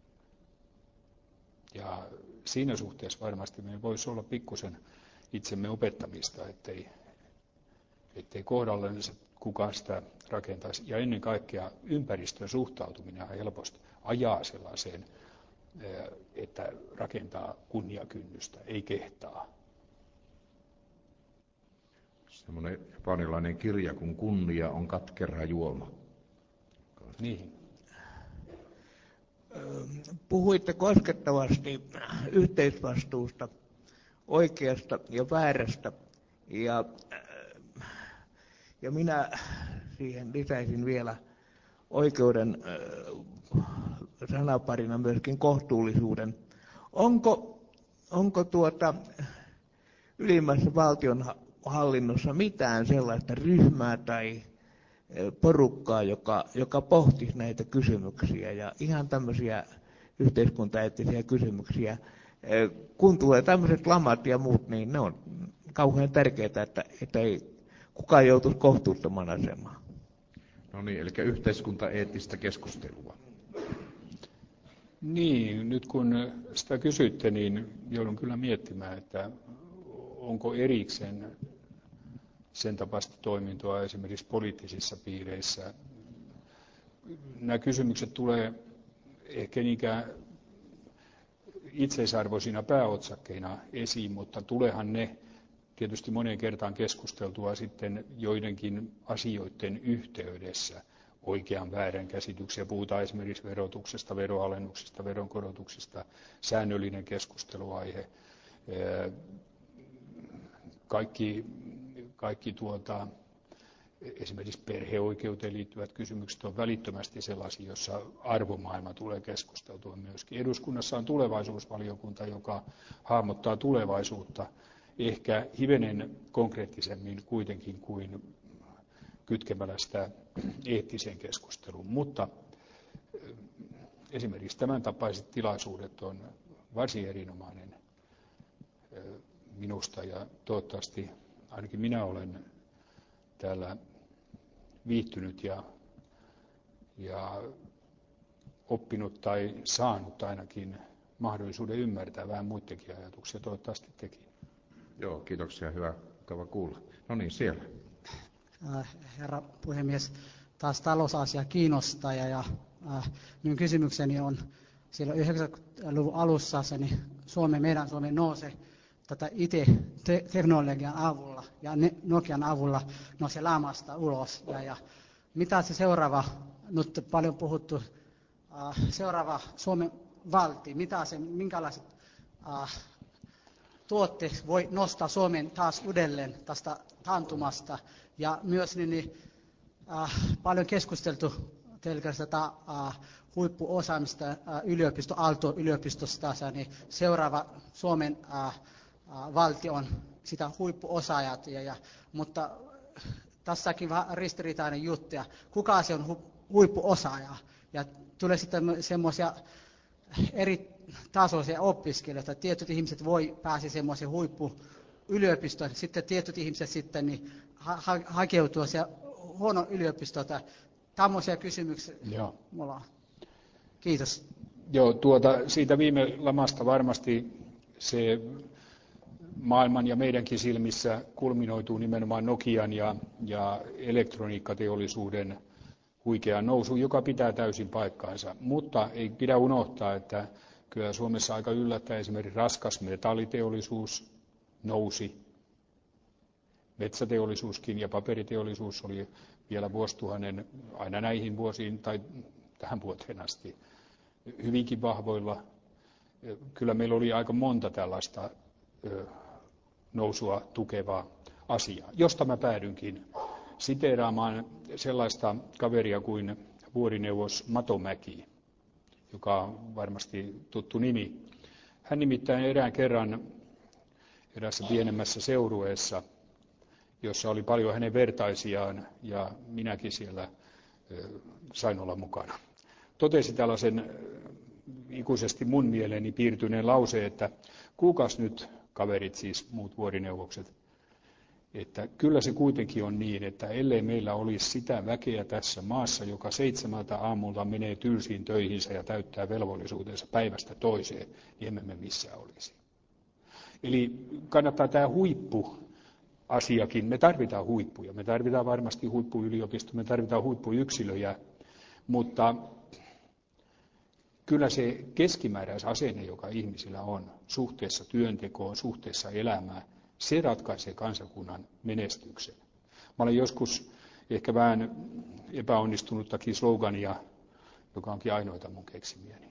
Ja siinä suhteessa varmasti meillä voisi olla pikkusen itsemme opettamista, ettei, ettei kohdallensa kukaan sitä rakentaisi. Ja ennen kaikkea ympäristön suhtautuminen helposti ajaa sellaiseen, että rakentaa kunniakynnystä, ei kehtaa. Semmoinen japanilainen kirja, kun kunnia on katkera juoma. Niin. Puhuitte koskettavasti yhteisvastuusta, oikeasta ja väärästä. Ja, ja minä siihen lisäisin vielä oikeuden sanaparina myöskin kohtuullisuuden. Onko, onko tuota ylimmässä valtionhallinnossa mitään sellaista ryhmää tai porukkaa, joka, joka pohtisi näitä kysymyksiä ja ihan tämmöisiä yhteiskuntaeettisiä kysymyksiä? Kun tulee tämmöiset lamat ja muut, niin ne on kauhean tärkeää, että, että ei kukaan joutuisi kohtuuttoman asemaan. No niin, eli yhteiskuntaeettistä keskustelua. Niin, nyt kun sitä kysytte, niin joudun kyllä miettimään, että onko erikseen sen tapaista toimintoa esimerkiksi poliittisissa piireissä. Nämä kysymykset tulee ehkä niinkään itseisarvoisina pääotsakkeina esiin, mutta tulehan ne tietysti moneen kertaan keskusteltua sitten joidenkin asioiden yhteydessä oikean väärän käsityksiä. Puhutaan esimerkiksi verotuksesta, veroalennuksista, veronkorotuksista, säännöllinen keskusteluaihe. Kaikki, kaikki tuota, esimerkiksi perheoikeuteen liittyvät kysymykset on välittömästi sellaisia, joissa arvomaailma tulee keskusteltua myöskin. Eduskunnassa on tulevaisuusvaliokunta, joka hahmottaa tulevaisuutta ehkä hivenen konkreettisemmin kuitenkin kuin kytkemällä sitä eettiseen keskusteluun. Mutta esimerkiksi tämän tapaiset tilaisuudet on varsin erinomainen minusta ja toivottavasti ainakin minä olen täällä viihtynyt ja, ja oppinut tai saanut ainakin mahdollisuuden ymmärtää vähän muidenkin ajatuksia, toivottavasti tekin. Joo, kiitoksia, hyvä, mukava kuulla. No niin, siellä. Herra puhemies, taas talousasia kiinnostaa ja, ja äh, minun kysymykseni on, siellä yhdeksänkymmentäluvun alussa se, niin Suomi, meidän Suomi nousee tätä I T-teknologian avulla ja Nokian avulla nousee lamasta ulos. Ja, ja mitä se seuraava, nyt paljon puhuttu, äh, seuraava Suomen valti, mitä se, minkälaiset äh, tuotteet voi nostaa Suomen taas uudelleen tästä taantumasta. Ja myös niin, niin, äh, paljon keskusteltu tätä äh, huippuosaamista äh, yliopisto, Aalto-yliopistosta, niin seuraava Suomen äh, äh, valtio on sitä huippuosaajat. Ja, ja, mutta tässäkin vähän ristiriitainen juttu, ja kuka se on hu, huippuosaaja. Ja tulee sitten semmoisia eri tasoisia opiskelijoita, että tietyt ihmiset voi päästä semmoiseen huippuyliopistoon, sitten tietyt ihmiset sitten niin ha- ha- hakeutua se huono yliopistolta. Tämmöisiä kysymyksiä Joo. mulla on. Kiitos. Joo, tuota, siitä viime lamasta varmasti se maailman ja meidänkin silmissä kulminoituu nimenomaan Nokian ja, ja elektroniikkateollisuuden huikeaan nousuun, joka pitää täysin paikkaansa. Mutta ei pidä unohtaa, että kyllä Suomessa aika yllättäen esimerkiksi raskas metalliteollisuus nousi. Metsäteollisuuskin ja paperiteollisuus oli vielä vuosituhannen aina näihin vuosiin tai tähän vuoteen asti hyvinkin vahvoilla. Kyllä meillä oli aika monta tällaista nousua tukevaa asiaa, josta mä päädynkin siteeraamaan sellaista kaveria kuin vuorineuvos Matomäki, joka on varmasti tuttu nimi. Hän nimittäin erään kerran eräässä pienemmässä seurueessa, jossa oli paljon hänen vertaisiaan ja minäkin siellä sain olla mukana, totesi tällaisen ikuisesti mun mieleeni piirtyneen lauseen, että kuukas nyt kaverit, siis muut vuorineuvokset, että kyllä se kuitenkin on niin, että ellei meillä olisi sitä väkeä tässä maassa, joka seitsemältä aamulla menee tylsiin töihinsä ja täyttää velvollisuutensa päivästä toiseen, niin emme me missään olisi. Eli kannattaa tämä huippuasiakin, me tarvitaan huippuja, me tarvitaan varmasti huippuyliopisto, me tarvitaan huippuyksilöjä, mutta kyllä se keskimääräisasenne, joka ihmisillä on suhteessa työntekoon, suhteessa elämään, se ratkaisee kansakunnan menestyksen. Mä olen joskus ehkä vähän epäonnistunuttakin slogania, joka onkin ainoita mun keksimiäni,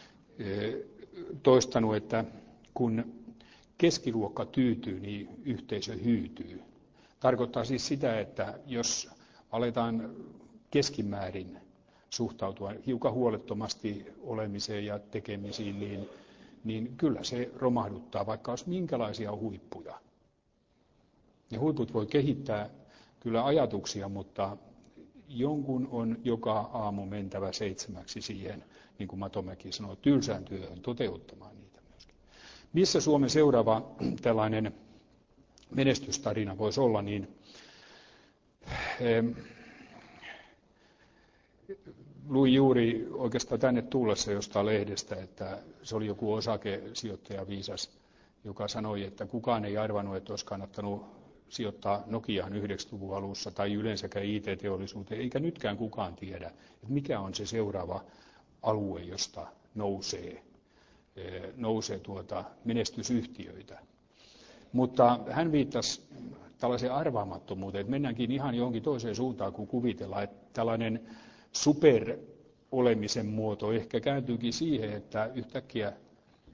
toistanut, että kun keskiluokka tyytyy, niin yhteisö hyytyy. Tarkoittaa siis sitä, että jos aletaan keskimäärin suhtautua hiukan huolettomasti olemiseen ja tekemisiin, niin, niin kyllä se romahduttaa, vaikka olisi minkälaisia huippuja. Ne huiput voi kehittää kyllä ajatuksia, mutta jonkun on joka aamu mentävä seitsemäksi siihen, niin kuin Matomäki sanoi, tylsään työhön toteuttamaan niitä myöskin. Missä Suomen seuraava tällainen menestystarina voisi olla, niin eh, luin juuri oikeastaan tänne tullessa jostain lehdestä, että se oli joku osakesijoittaja viisas, joka sanoi, että kukaan ei arvannut, että olisi kannattanut sijoittaa Nokiaan yhdeksänkymmentäluvun alussa tai yleensäkään I T-teollisuuteen, eikä nytkään kukaan tiedä, että mikä on se seuraava alue, josta nousee, nousee tuota menestysyhtiöitä. Mutta hän viittasi tällaiseen arvaamattomuuteen, että mennäänkin ihan johonkin toiseen suuntaan kuin kuvitellaan, että tällainen superolemisen muoto ehkä kääntyykin siihen, että yhtäkkiä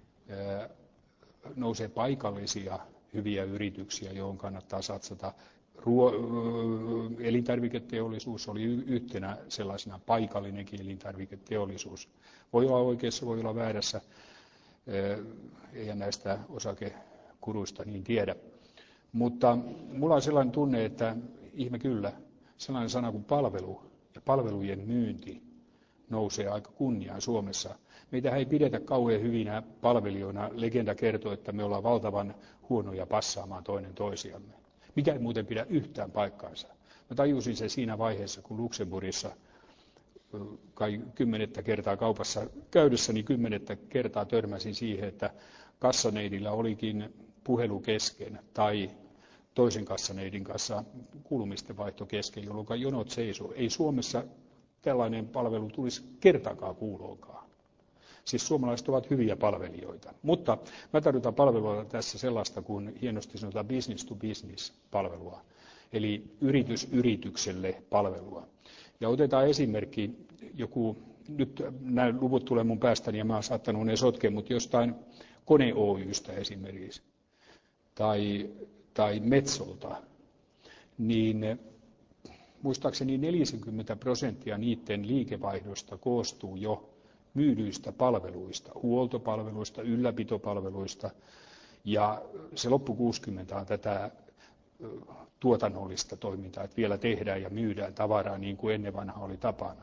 nousee paikallisia hyviä yrityksiä, joihin kannattaa satsata Ruo- elintarviketeollisuus oli yhtenä sellaisena paikallinenkin elintarviketeollisuus. Voi olla oikeassa, voi olla väärässä, eihän näistä osakekuruista niin tiedä. Mutta mulla on sellainen tunne, että ihme kyllä, sellainen sana kuin palvelu ja palvelujen myynti nousee aika kunniaan Suomessa. Meitä ei pidetä kauhean hyvinä palvelijoina. Legenda kertoo, että me ollaan valtavan huonoja passaamaan toinen toisiamme. Mikä ei muuten pidä yhtään paikkaansa. Mä tajusin sen siinä vaiheessa, kun Luxemburgissa kai kymmenettä kertaa kaupassa käydessäni kymmenettä kertaa törmäsin siihen, että kassaneidillä olikin puhelu kesken tai toisen kassaneidin kanssa kuulumisten vaihto kesken, jolloin jonot seisoo. Ei Suomessa tällainen palvelu tulisi kertaakaan kuuloonkaan. Siis suomalaiset ovat hyviä palvelijoita. Mutta mä tarvitaan palvelua tässä sellaista kuin hienosti sanotaan business to business palvelua. Eli yritys yritykselle palvelua. Ja otetaan esimerkki, joku, nyt nämä luvut tulee mun päästäni ja mä oon saattanut ne sotkea, mutta jostain Kone Oystä esimerkiksi tai, tai Metsolta, niin muistaakseni neljäkymmentä prosenttia niiden liikevaihdosta koostuu jo myydyistä palveluista, huoltopalveluista, ylläpitopalveluista, ja se loppu kuusikymmentä on tätä tuotannollista toimintaa, että vielä tehdään ja myydään tavaraa niin kuin ennen vanha oli tapana.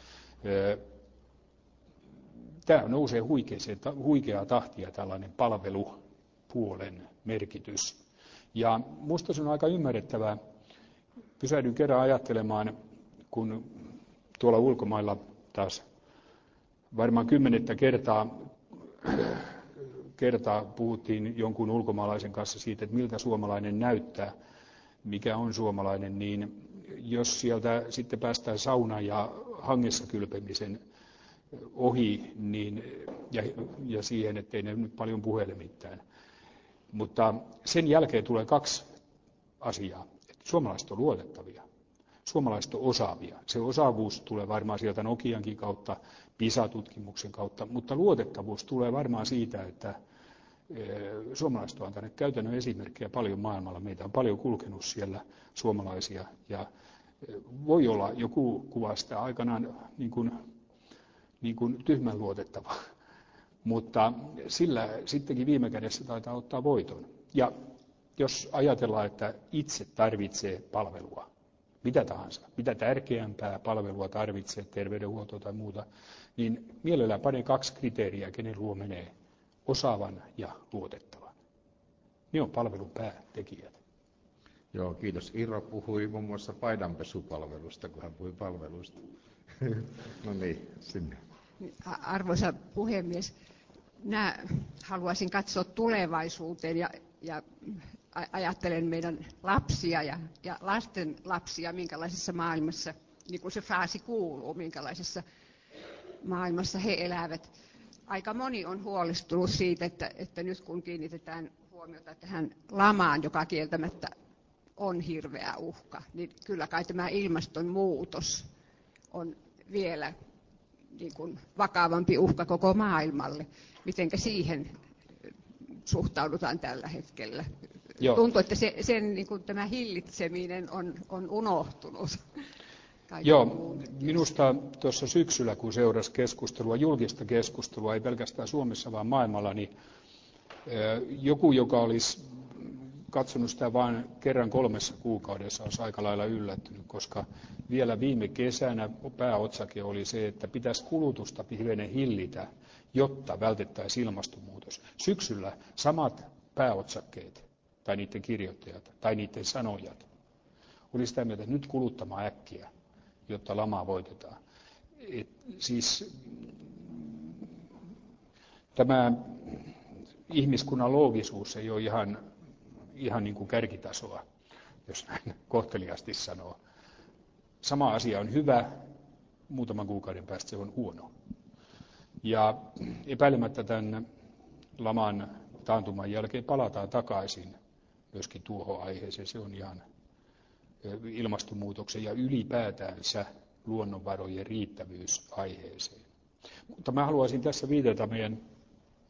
Tämä nousee huikeaa tahtia tällainen palvelupuolen merkitys. Ja minusta se on aika ymmärrettävää. Pysähdyn kerran ajattelemaan, kun tuolla ulkomailla taas varmaan kymmenettä kertaa, kertaa puhuttiin jonkun ulkomaalaisen kanssa siitä, että miltä suomalainen näyttää, mikä on suomalainen, niin jos sieltä sitten päästään saunan ja hangessa kylpemisen ohi niin, ja, ja siihen, ettei ne nyt paljon puhele mitään. Mutta sen jälkeen tulee kaksi asiaa. Suomalaiset on luotettavia. Suomalaiset on osaavia. Se osaavuus tulee varmaan sieltä Nokiankin kautta, PISA-tutkimuksen kautta, mutta luotettavuus tulee varmaan siitä, että suomalaiset on antaneet käytännön esimerkkejä paljon maailmalla. Meitä on paljon kulkenut siellä suomalaisia ja voi olla joku kuvaa sitä aikanaan niin kuin, niin kuin tyhmän luotettava, mutta sillä sittenkin viime kädessä taitaa ottaa voiton. Ja jos ajatellaan, että itse tarvitsee palvelua, mitä tahansa, mitä tärkeämpää palvelua tarvitsee, terveydenhuoltoa tai muuta, niin mielellään panee kaksi kriteeriä, kenen luo menee, osaavan ja luotettavan. Ne on palvelun päätekijät. Joo, kiitos. Iro puhui muun muassa paidanpesupalvelusta, kun hän puhui palveluista. No niin, sinne. Arvoisa puhemies, minä haluaisin katsoa tulevaisuuteen ja, ja ajattelen meidän lapsia ja, ja lasten lapsia, minkälaisessa maailmassa, niin kuin se fraasi kuuluu, minkälaisessa maailmassa he elävät. Aika moni on huolestunut siitä, että, että nyt kun kiinnitetään huomiota tähän lamaan, joka kieltämättä on hirveä uhka, niin kyllä kai tämä ilmastonmuutos on vielä niin kuin vakavampi uhka koko maailmalle. Mitenkä siihen suhtaudutaan tällä hetkellä? Joo. Tuntuu, että se, sen, niin kuin tämä hillitseminen on, on unohtunut. Joo, minusta tuossa syksyllä, kun seurasi keskustelua, julkista keskustelua, ei pelkästään Suomessa, vaan maailmalla, niin joku, joka olisi katsonut sitä vain kerran kolmessa kuukaudessa, olisi aika lailla yllättynyt, koska vielä viime kesänä pääotsake oli se, että pitäisi kulutusta hivenen hillitä, jotta vältettäisiin ilmastonmuutos. Syksyllä samat pääotsakkeet, tai niiden kirjoittajat, tai niiden sanojat, oli sitä mieltä, että nyt kuluttamaan äkkiä, jotta lamaa voitetaan. Et siis tämä ihmiskunnan loogisuus ei ole ihan, ihan niin kuin kärkitasoa, jos näin kohteliasti sanoo. Sama asia on hyvä, muutaman kuukauden päästä se on huono. Ja epäilemättä tämän laman taantuman jälkeen palataan takaisin myöskin tuohon aiheeseen. Se on ihan ilmastonmuutoksen ja ylipäätänsä luonnonvarojen riittävyys aiheeseen. Mutta mä haluaisin tässä viitata meidän,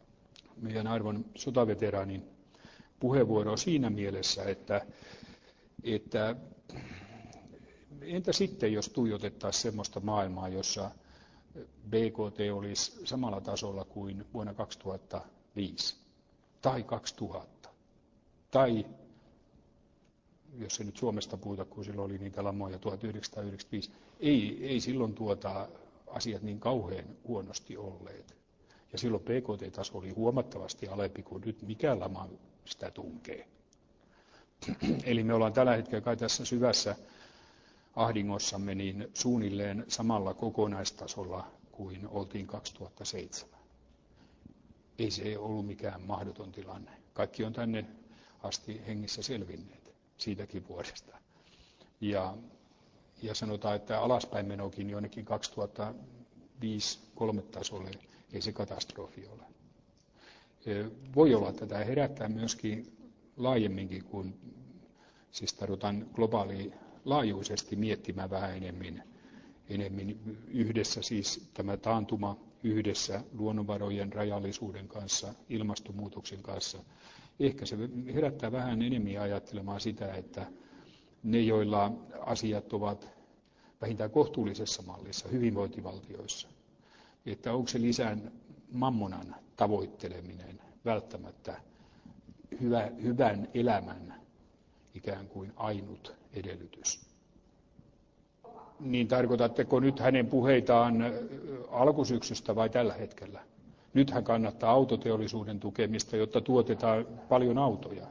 meidän arvon sotaveteraanin puheenvuoroon siinä mielessä, että että entä sitten, jos tuijotettaisiin sellaista maailmaa, jossa B K T olisi samalla tasolla kuin vuonna kaksituhattaviisi tai kaksituhatta, tai jos se nyt Suomesta puhuta, kun silloin oli niitä lamoja tuhatyhdeksänsataayhdeksänkymmentäviisi, ei, ei silloin tuota asiat niin kauhean huonosti olleet. Ja silloin B K T-taso oli huomattavasti alempi kuin nyt, mikä lama sitä tunkee. Eli me ollaan tällä hetkellä kai tässä syvässä ahdingossamme niin suunnilleen samalla kokonaistasolla kuin oltiin kaksituhattaseitsemän. Ei se ollut mikään mahdoton tilanne. Kaikki on tänne asti hengissä selvinneet siitäkin vuodesta. Ja, ja sanotaan, että alaspäin menokin jonnekin kaksituhattaviisi kolme tasolle ei se katastrofi ole. Voi olla, että tämä herättää myöskin laajemminkin kuin, siis tarvitaan globaali laajuisesti miettimään vähän enemmän, enemmän yhdessä, siis tämä taantuma yhdessä luonnonvarojen rajallisuuden kanssa, ilmastonmuutoksen kanssa. Ehkä se herättää vähän enemmän ajattelemaan sitä, että ne, joilla asiat ovat vähintään kohtuullisessa mallissa, hyvinvointivaltioissa, että onko se lisän mammonan tavoitteleminen välttämättä hyvä, hyvän elämän ikään kuin ainut edellytys. Niin tarkoitatteko nyt hänen puheitaan alkusyksystä vai tällä hetkellä? Nythän kannattaa autoteollisuuden tukemista, jotta tuotetaan paljon autoja.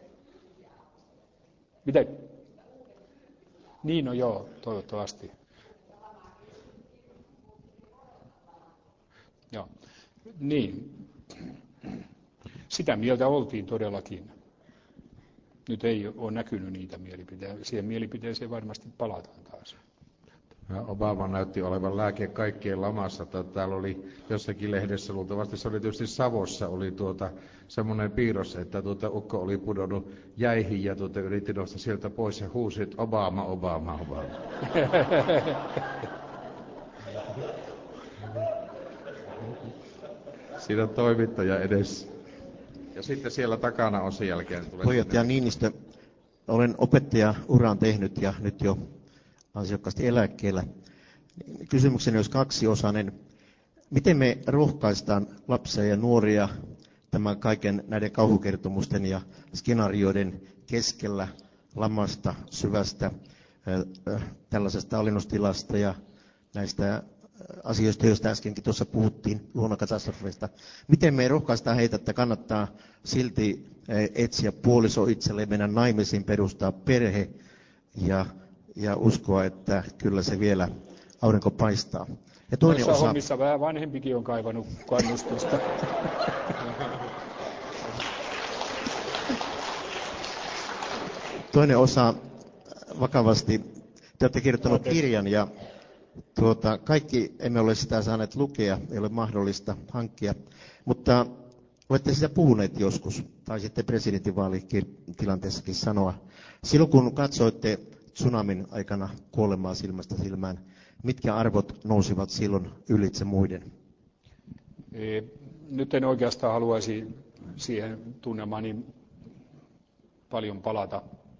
Mitä? Niin, no joo, toivottavasti. Joo. Niin. Sitä mieltä oltiin todellakin. Nyt ei ole näkynyt niitä mielipiteitä. Siihen mielipiteeseen varmasti palataan taas. Obama näytti olevan lääke kaikkien lamassa. Täällä oli jossakin lehdessä, luultavasti se oli tietysti Savossa, oli tuota semmoinen piirros, että tuota ukko oli pudonnut jäihin ja tuota yritti nostaa sieltä pois ja huusi, että Obama, Obama, Obama. Siinä on toimittaja edessä. Ja sitten siellä takana on sen jälkeen. Puheenjohtaja Niinistö, olen opettajauran tehnyt ja nyt jo ansiokkaasti eläkkeellä. Kysymykseni olisi kaksiosainen. Miten me rohkaistaan lapsia ja nuoria tämän kaiken näiden kauhukertomusten ja skenaarioiden keskellä lamasta, syvästä, tällaisesta alennostilasta ja näistä asioista, joista äskenkin tuossa puhuttiin, luonnonkatastrofeista. Miten me rohkaistaan heitä, että kannattaa silti etsiä puoliso itselleen, mennä naimisiin, perustaa perhe ja, ja uskoa, että kyllä se vielä aurinko paistaa. Ja toinen Noissa osa... hommissa vähän vanhempikin on kaivannut kannustusta. Toinen osa vakavasti. Te olette kirjoittanut kirjan ja tuota, kaikki emme ole sitä saaneet lukea, ei ole mahdollista hankkia, mutta olette sitä puhuneet joskus, tai sitten presidentinvaalitilanteessakin sanoa. Silloin kun katsoitte tsunamin aikana kuolemaa silmästä silmään, mitkä arvot nousivat silloin ylitse muiden? Nyt en oikeastaan haluaisi siihen tunnelmaani paljon palata.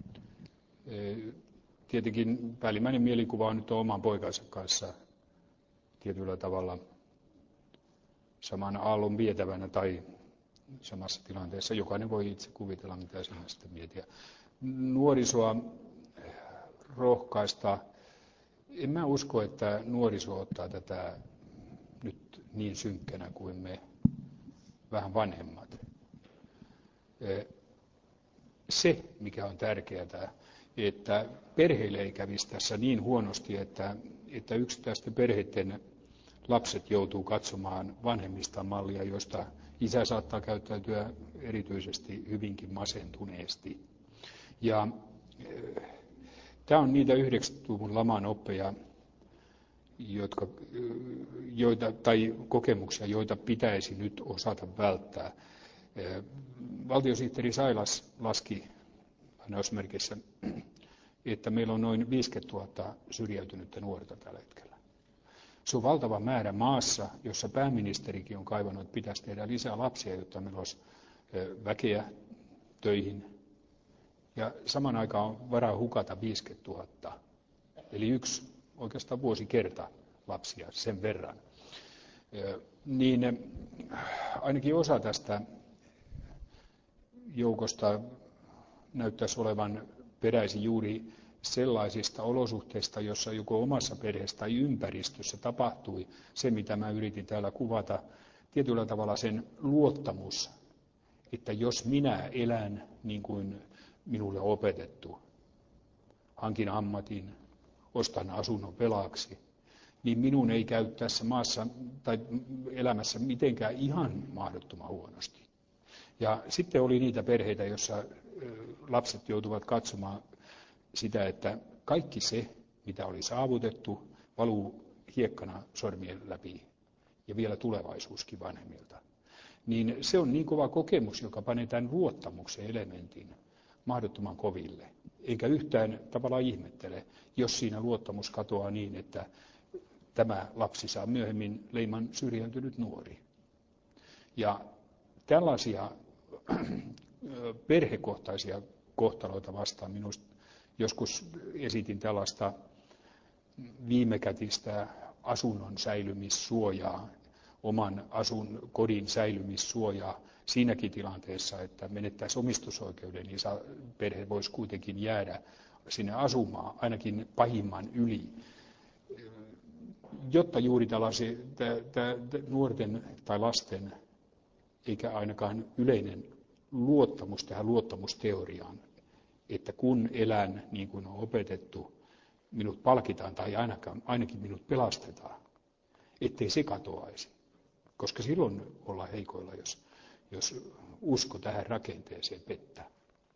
Tietenkin päällimmäinen mielikuva on nyt oman poikansa kanssa tietyllä tavalla saman aallon vietävänä tai samassa tilanteessa. Jokainen voi itse kuvitella, mitä sinä sitten mietiä. Nuorisoa rohkaista. En mä usko, että nuoriso ottaa tätä nyt niin synkkänä kuin me vähän vanhemmat. Se, mikä on tärkeää, että perheille ei kävisi tässä niin huonosti, että, että yksittäisten perheiden lapset joutuu katsomaan vanhemmistaan mallia, josta isä saattaa käyttäytyä erityisesti hyvinkin masentuneesti. Ja tämä on niitä yhdeksänkymmentäluvun laman oppeja, jotka, joita, tai kokemuksia, joita pitäisi nyt osata välttää. Valtiosihteeri Sailas laski lainausmerkissä, että meillä on noin viisikymmentätuhatta syrjäytynyttä nuorta tällä hetkellä. Se on valtava määrä maassa, jossa pääministerikin on kaivannut, että pitäisi tehdä lisää lapsia, jotta meillä olisi väkeä töihin Ja saman aikaan on varaa hukata viisikymmentätuhatta, eli yksi oikeastaan vuosikerta lapsia sen verran. Niin ainakin osa tästä joukosta näyttäisi olevan peräisin juuri sellaisista olosuhteista, jossa joko omassa perheessä tai ympäristössä tapahtui se, mitä mä yritin täällä kuvata, tietyllä tavalla sen luottamus, että jos minä elän niin kuin minulle on opetettu, hankin ammatin, ostan asunnon velaksi, niin minun ei käy tässä maassa tai elämässä mitenkään ihan mahdottoman huonosti. Ja sitten oli niitä perheitä, joissa lapset joutuvat katsomaan sitä, että kaikki se, mitä oli saavutettu, valuu hiekkana sormien läpi ja vielä tulevaisuuskin vanhemmilta. Niin se on niin kova kokemus, joka panee tämän luottamuksen elementin mahdottoman koville. Enkä yhtään tavallaan ihmettele, jos siinä luottamus katoaa niin, että tämä lapsi saa myöhemmin leiman syrjäytynyt nuori. Ja tällaisia perhekohtaisia kohtaloita vastaan minusta joskus esitin tällaista viimekätistä asunnon säilymissuojaa, oman asun kodin säilymissuojaa siinäkin tilanteessa, että menettäisiin omistusoikeuden, niin perhe voisi kuitenkin jäädä sinne asumaan, ainakin pahimman yli. Jotta juuri tällaisia nuorten tai lasten, eikä ainakaan yleinen luottamus tähän luottamusteoriaan, että kun elän niin kuin on opetettu, minut palkitaan tai ainakaan, ainakin minut pelastetaan, ettei se katoaisi. Koska silloin ollaan heikoilla, jos, jos usko tähän rakenteeseen pettää.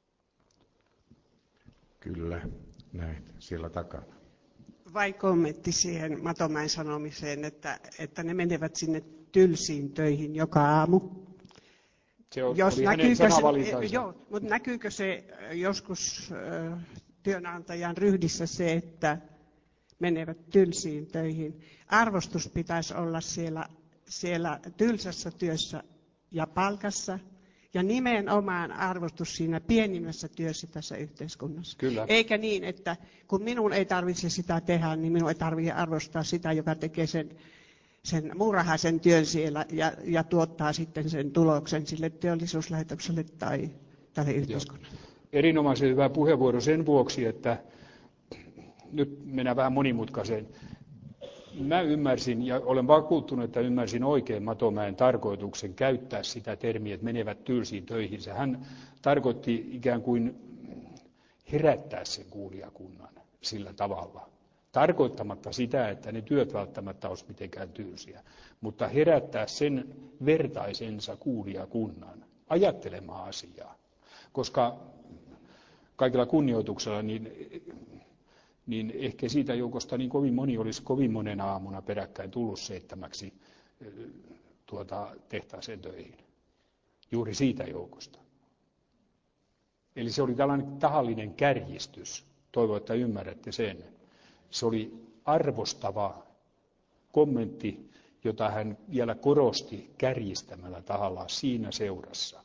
Kyllä, näin, siellä takana. Vai kommentti siihen Matomäen sanomiseen, että, että ne menevät sinne tylsiin töihin joka aamu. Se on, Jos oli näkyykö hänen se, joo, mutta näkyykö se joskus äh, työnantajan ryhdissä se, että menevät tylsiin töihin? Arvostus pitäisi olla siellä, siellä tylsässä työssä ja palkassa, ja nimenomaan arvostus siinä pienimmässä työssä tässä yhteiskunnassa. Kyllä. Eikä niin, että kun minun ei tarvitse sitä tehdä, niin minun ei tarvitse arvostaa sitä, joka tekee sen, sen muurahaisen työn siellä ja, ja tuottaa sitten sen tuloksen sille teollisuuslaitokselle tai tälle yhteiskunnalle. Erinomaisen hyvä puheenvuoro sen vuoksi, että nyt mennään vähän monimutkaiseen. Mä ymmärsin ja olen vakuuttunut, että ymmärsin oikein Matomäen tarkoituksen käyttää sitä termiä, että menevät tylsiin töihinsä. Hän tarkoitti ikään kuin herättää sen kuulijakunnan sillä tavalla. Tarkoittamatta sitä, että ne työt välttämättä olisi mitenkään tylsiä, mutta herättää sen vertaisensa kuulijakunnan ajattelemaan asiaa. Koska kaikilla kunnioituksella niin... niin ehkä siitä joukosta niin kovin moni olisi kovin monen aamuna peräkkäin tullut seitsemäksi tuota, tehtaaseen töihin. Juuri siitä joukosta. Eli se oli tällainen tahallinen kärjistys. Toivon, että ymmärrätte sen. Se oli arvostava kommentti, jota hän vielä korosti kärjistämällä tahallaan siinä seurassa.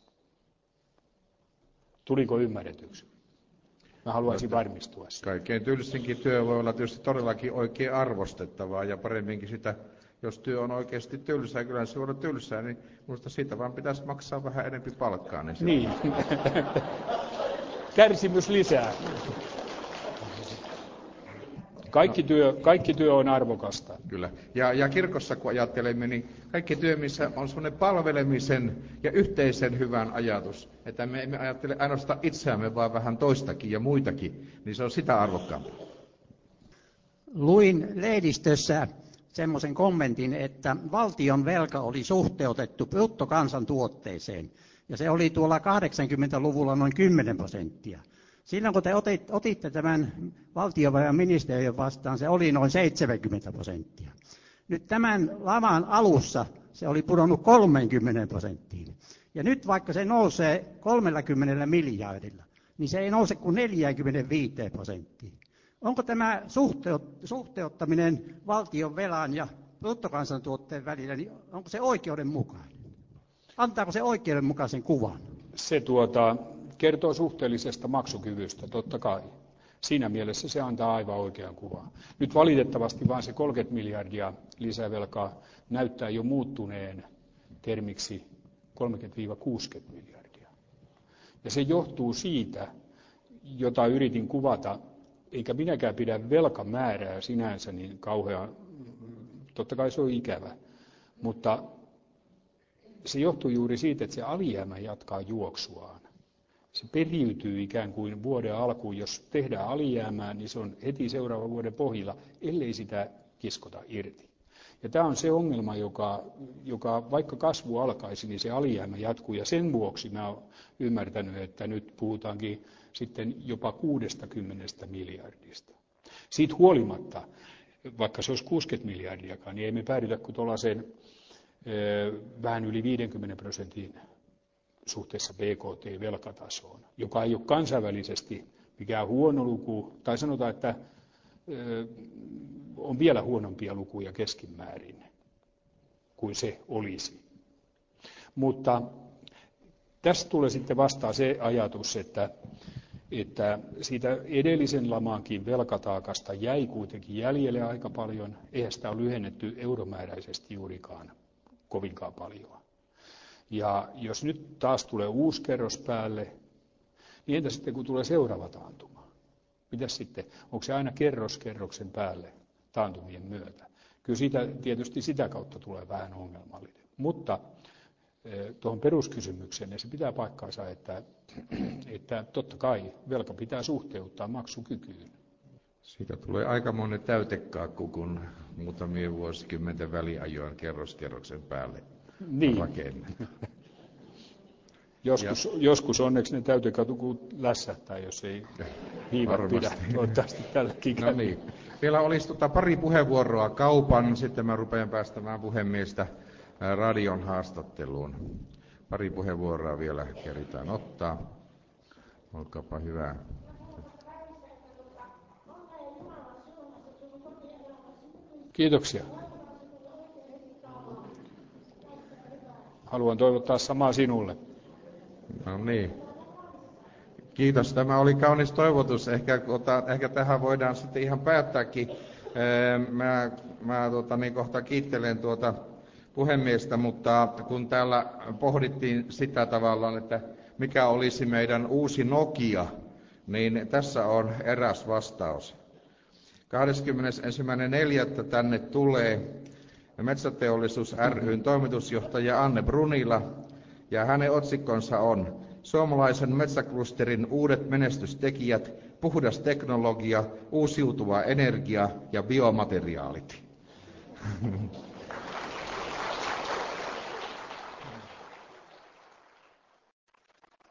Tuliko ymmärretyksi? Mä haluaisin varmistua siitä. Kaikkein tylsinkin työ voi olla tietysti todellakin oikein arvostettavaa ja paremminkin sitä, jos työ on oikeasti tylsää, kyllä se voi olla tylsää, niin minusta siitä vaan pitäisi maksaa vähän enemmän palkkaa. Niin, niin. Kärsimys lisää. Kaikki työ, kaikki työ on arvokasta. Kyllä. Ja, ja kirkossa kun ajattelemme, niin kaikki työ, missä on sellainen palvelemisen ja yhteisen hyvän ajatus, että me emme ajattele ainoastaan itseämme, vaan vähän toistakin ja muitakin, niin se on sitä arvokkaampaa. Luin lehdistössä semmoisen kommentin, että valtion velka oli suhteutettu bruttokansantuotteeseen, ja se oli tuolla kahdeksankymmentäluvulla noin kymmenen prosenttia. Silloin kun te otitte tämän valtiovarainministeriön vastaan, se oli noin seitsemänkymmentä prosenttia. Nyt tämän laman alussa se oli pudonnut kolmekymmentä prosenttiin. Ja nyt vaikka se nousee kolmekymmentä miljardilla, niin se ei nouse kuin neljäkymmentäviisi prosenttiin. Onko tämä suhteuttaminen valtion velan ja bruttokansantuotteen välillä, niin onko se oikeudenmukainen? Antaako se oikeudenmukaisen kuvan? Se tuota... kertoo suhteellisesta maksukyvystä, totta kai. Siinä mielessä se antaa aivan oikean kuvan. Nyt valitettavasti vain se kolmekymmentä miljardia lisävelkaa näyttää jo muuttuneen termiksi kolmekymmentä kuusikymmentä miljardia. Ja se johtuu siitä, jota yritin kuvata, eikä minäkään pidä velkamäärää sinänsä niin kauhean, totta kai se on ikävä, mutta se johtuu juuri siitä, että se alijäämä jatkaa juoksuaan. Se periytyy ikään kuin vuoden alkuun. Jos tehdään alijäämää, niin se on heti seuraavan vuoden pohjilla, ellei sitä kiskota irti. Ja tämä on se ongelma, joka, joka vaikka kasvu alkaisi, niin se alijäämä jatkuu. Ja sen vuoksi mä oon ymmärtänyt, että nyt puhutaankin sitten jopa kuusikymmentä miljardista. Siitä huolimatta, vaikka se olisi kuusikymmentä miljardiakaan, niin ei me päädytä kuin tuollaiseen vähän yli viidenkymmenen prosentin suhteessa B K T-velkatasoon, joka ei ole kansainvälisesti mikään huono luku, tai sanotaan, että on vielä huonompia lukuja keskimäärin kuin se olisi. Mutta tästä tulee sitten vastaan se ajatus, että, että siitä edellisen lamaankin velkataakasta jäi kuitenkin jäljelle aika paljon. Eihän sitä ole lyhennetty euromääräisesti juurikaan kovinkaan paljon. Ja jos nyt taas tulee uusi kerros päälle, niin entä sitten kun tulee seuraava taantuma? Mitäs sitten? Onko se aina kerros kerroksen päälle taantumien myötä? Kyllä siitä, tietysti sitä kautta tulee vähän ongelmallinen. Mutta tuohon peruskysymykseen, niin se pitää paikkaansa, että, että totta kai velka pitää suhteuttaa maksukykyyn. Siitä tulee aikamoinen täytekaakku, kun muutamien vuosikymmenten väliajoin kerroskerroksen päälle niin rakennetaan. Joskus, joskus onneksi ne täytekatukut lässähtää, jos ei hiivat pidä. Toivottavasti tälläkin no niin. Vielä olisi tota pari puheenvuoroa kaupan, sitten mä rupean päästämään puhemiestä radion haastatteluun. Pari puheenvuoroa vielä keritään ottaa. Olkaapa hyvä. Kiitoksia. Haluan toivottaa samaa sinulle. No niin. Kiitos. Tämä oli kaunis toivotus. Ehkä, ota, ehkä tähän voidaan sitten ihan päättääkin. Mä, mä tuota, niin kohta kiittelen tuota puhemiestä, mutta kun täällä pohdittiin sitä tavallaan, että mikä olisi meidän uusi Nokia, niin tässä on eräs vastaus. kahdeskymmenesensimmäinen neljättä tänne tulee Metsäteollisuus ry:n toimitusjohtaja Anne Brunila, ja hänen otsikkonsa on Suomalaisen metsäklusterin uudet menestystekijät, puhdas teknologia, uusiutuva energia ja biomateriaalit.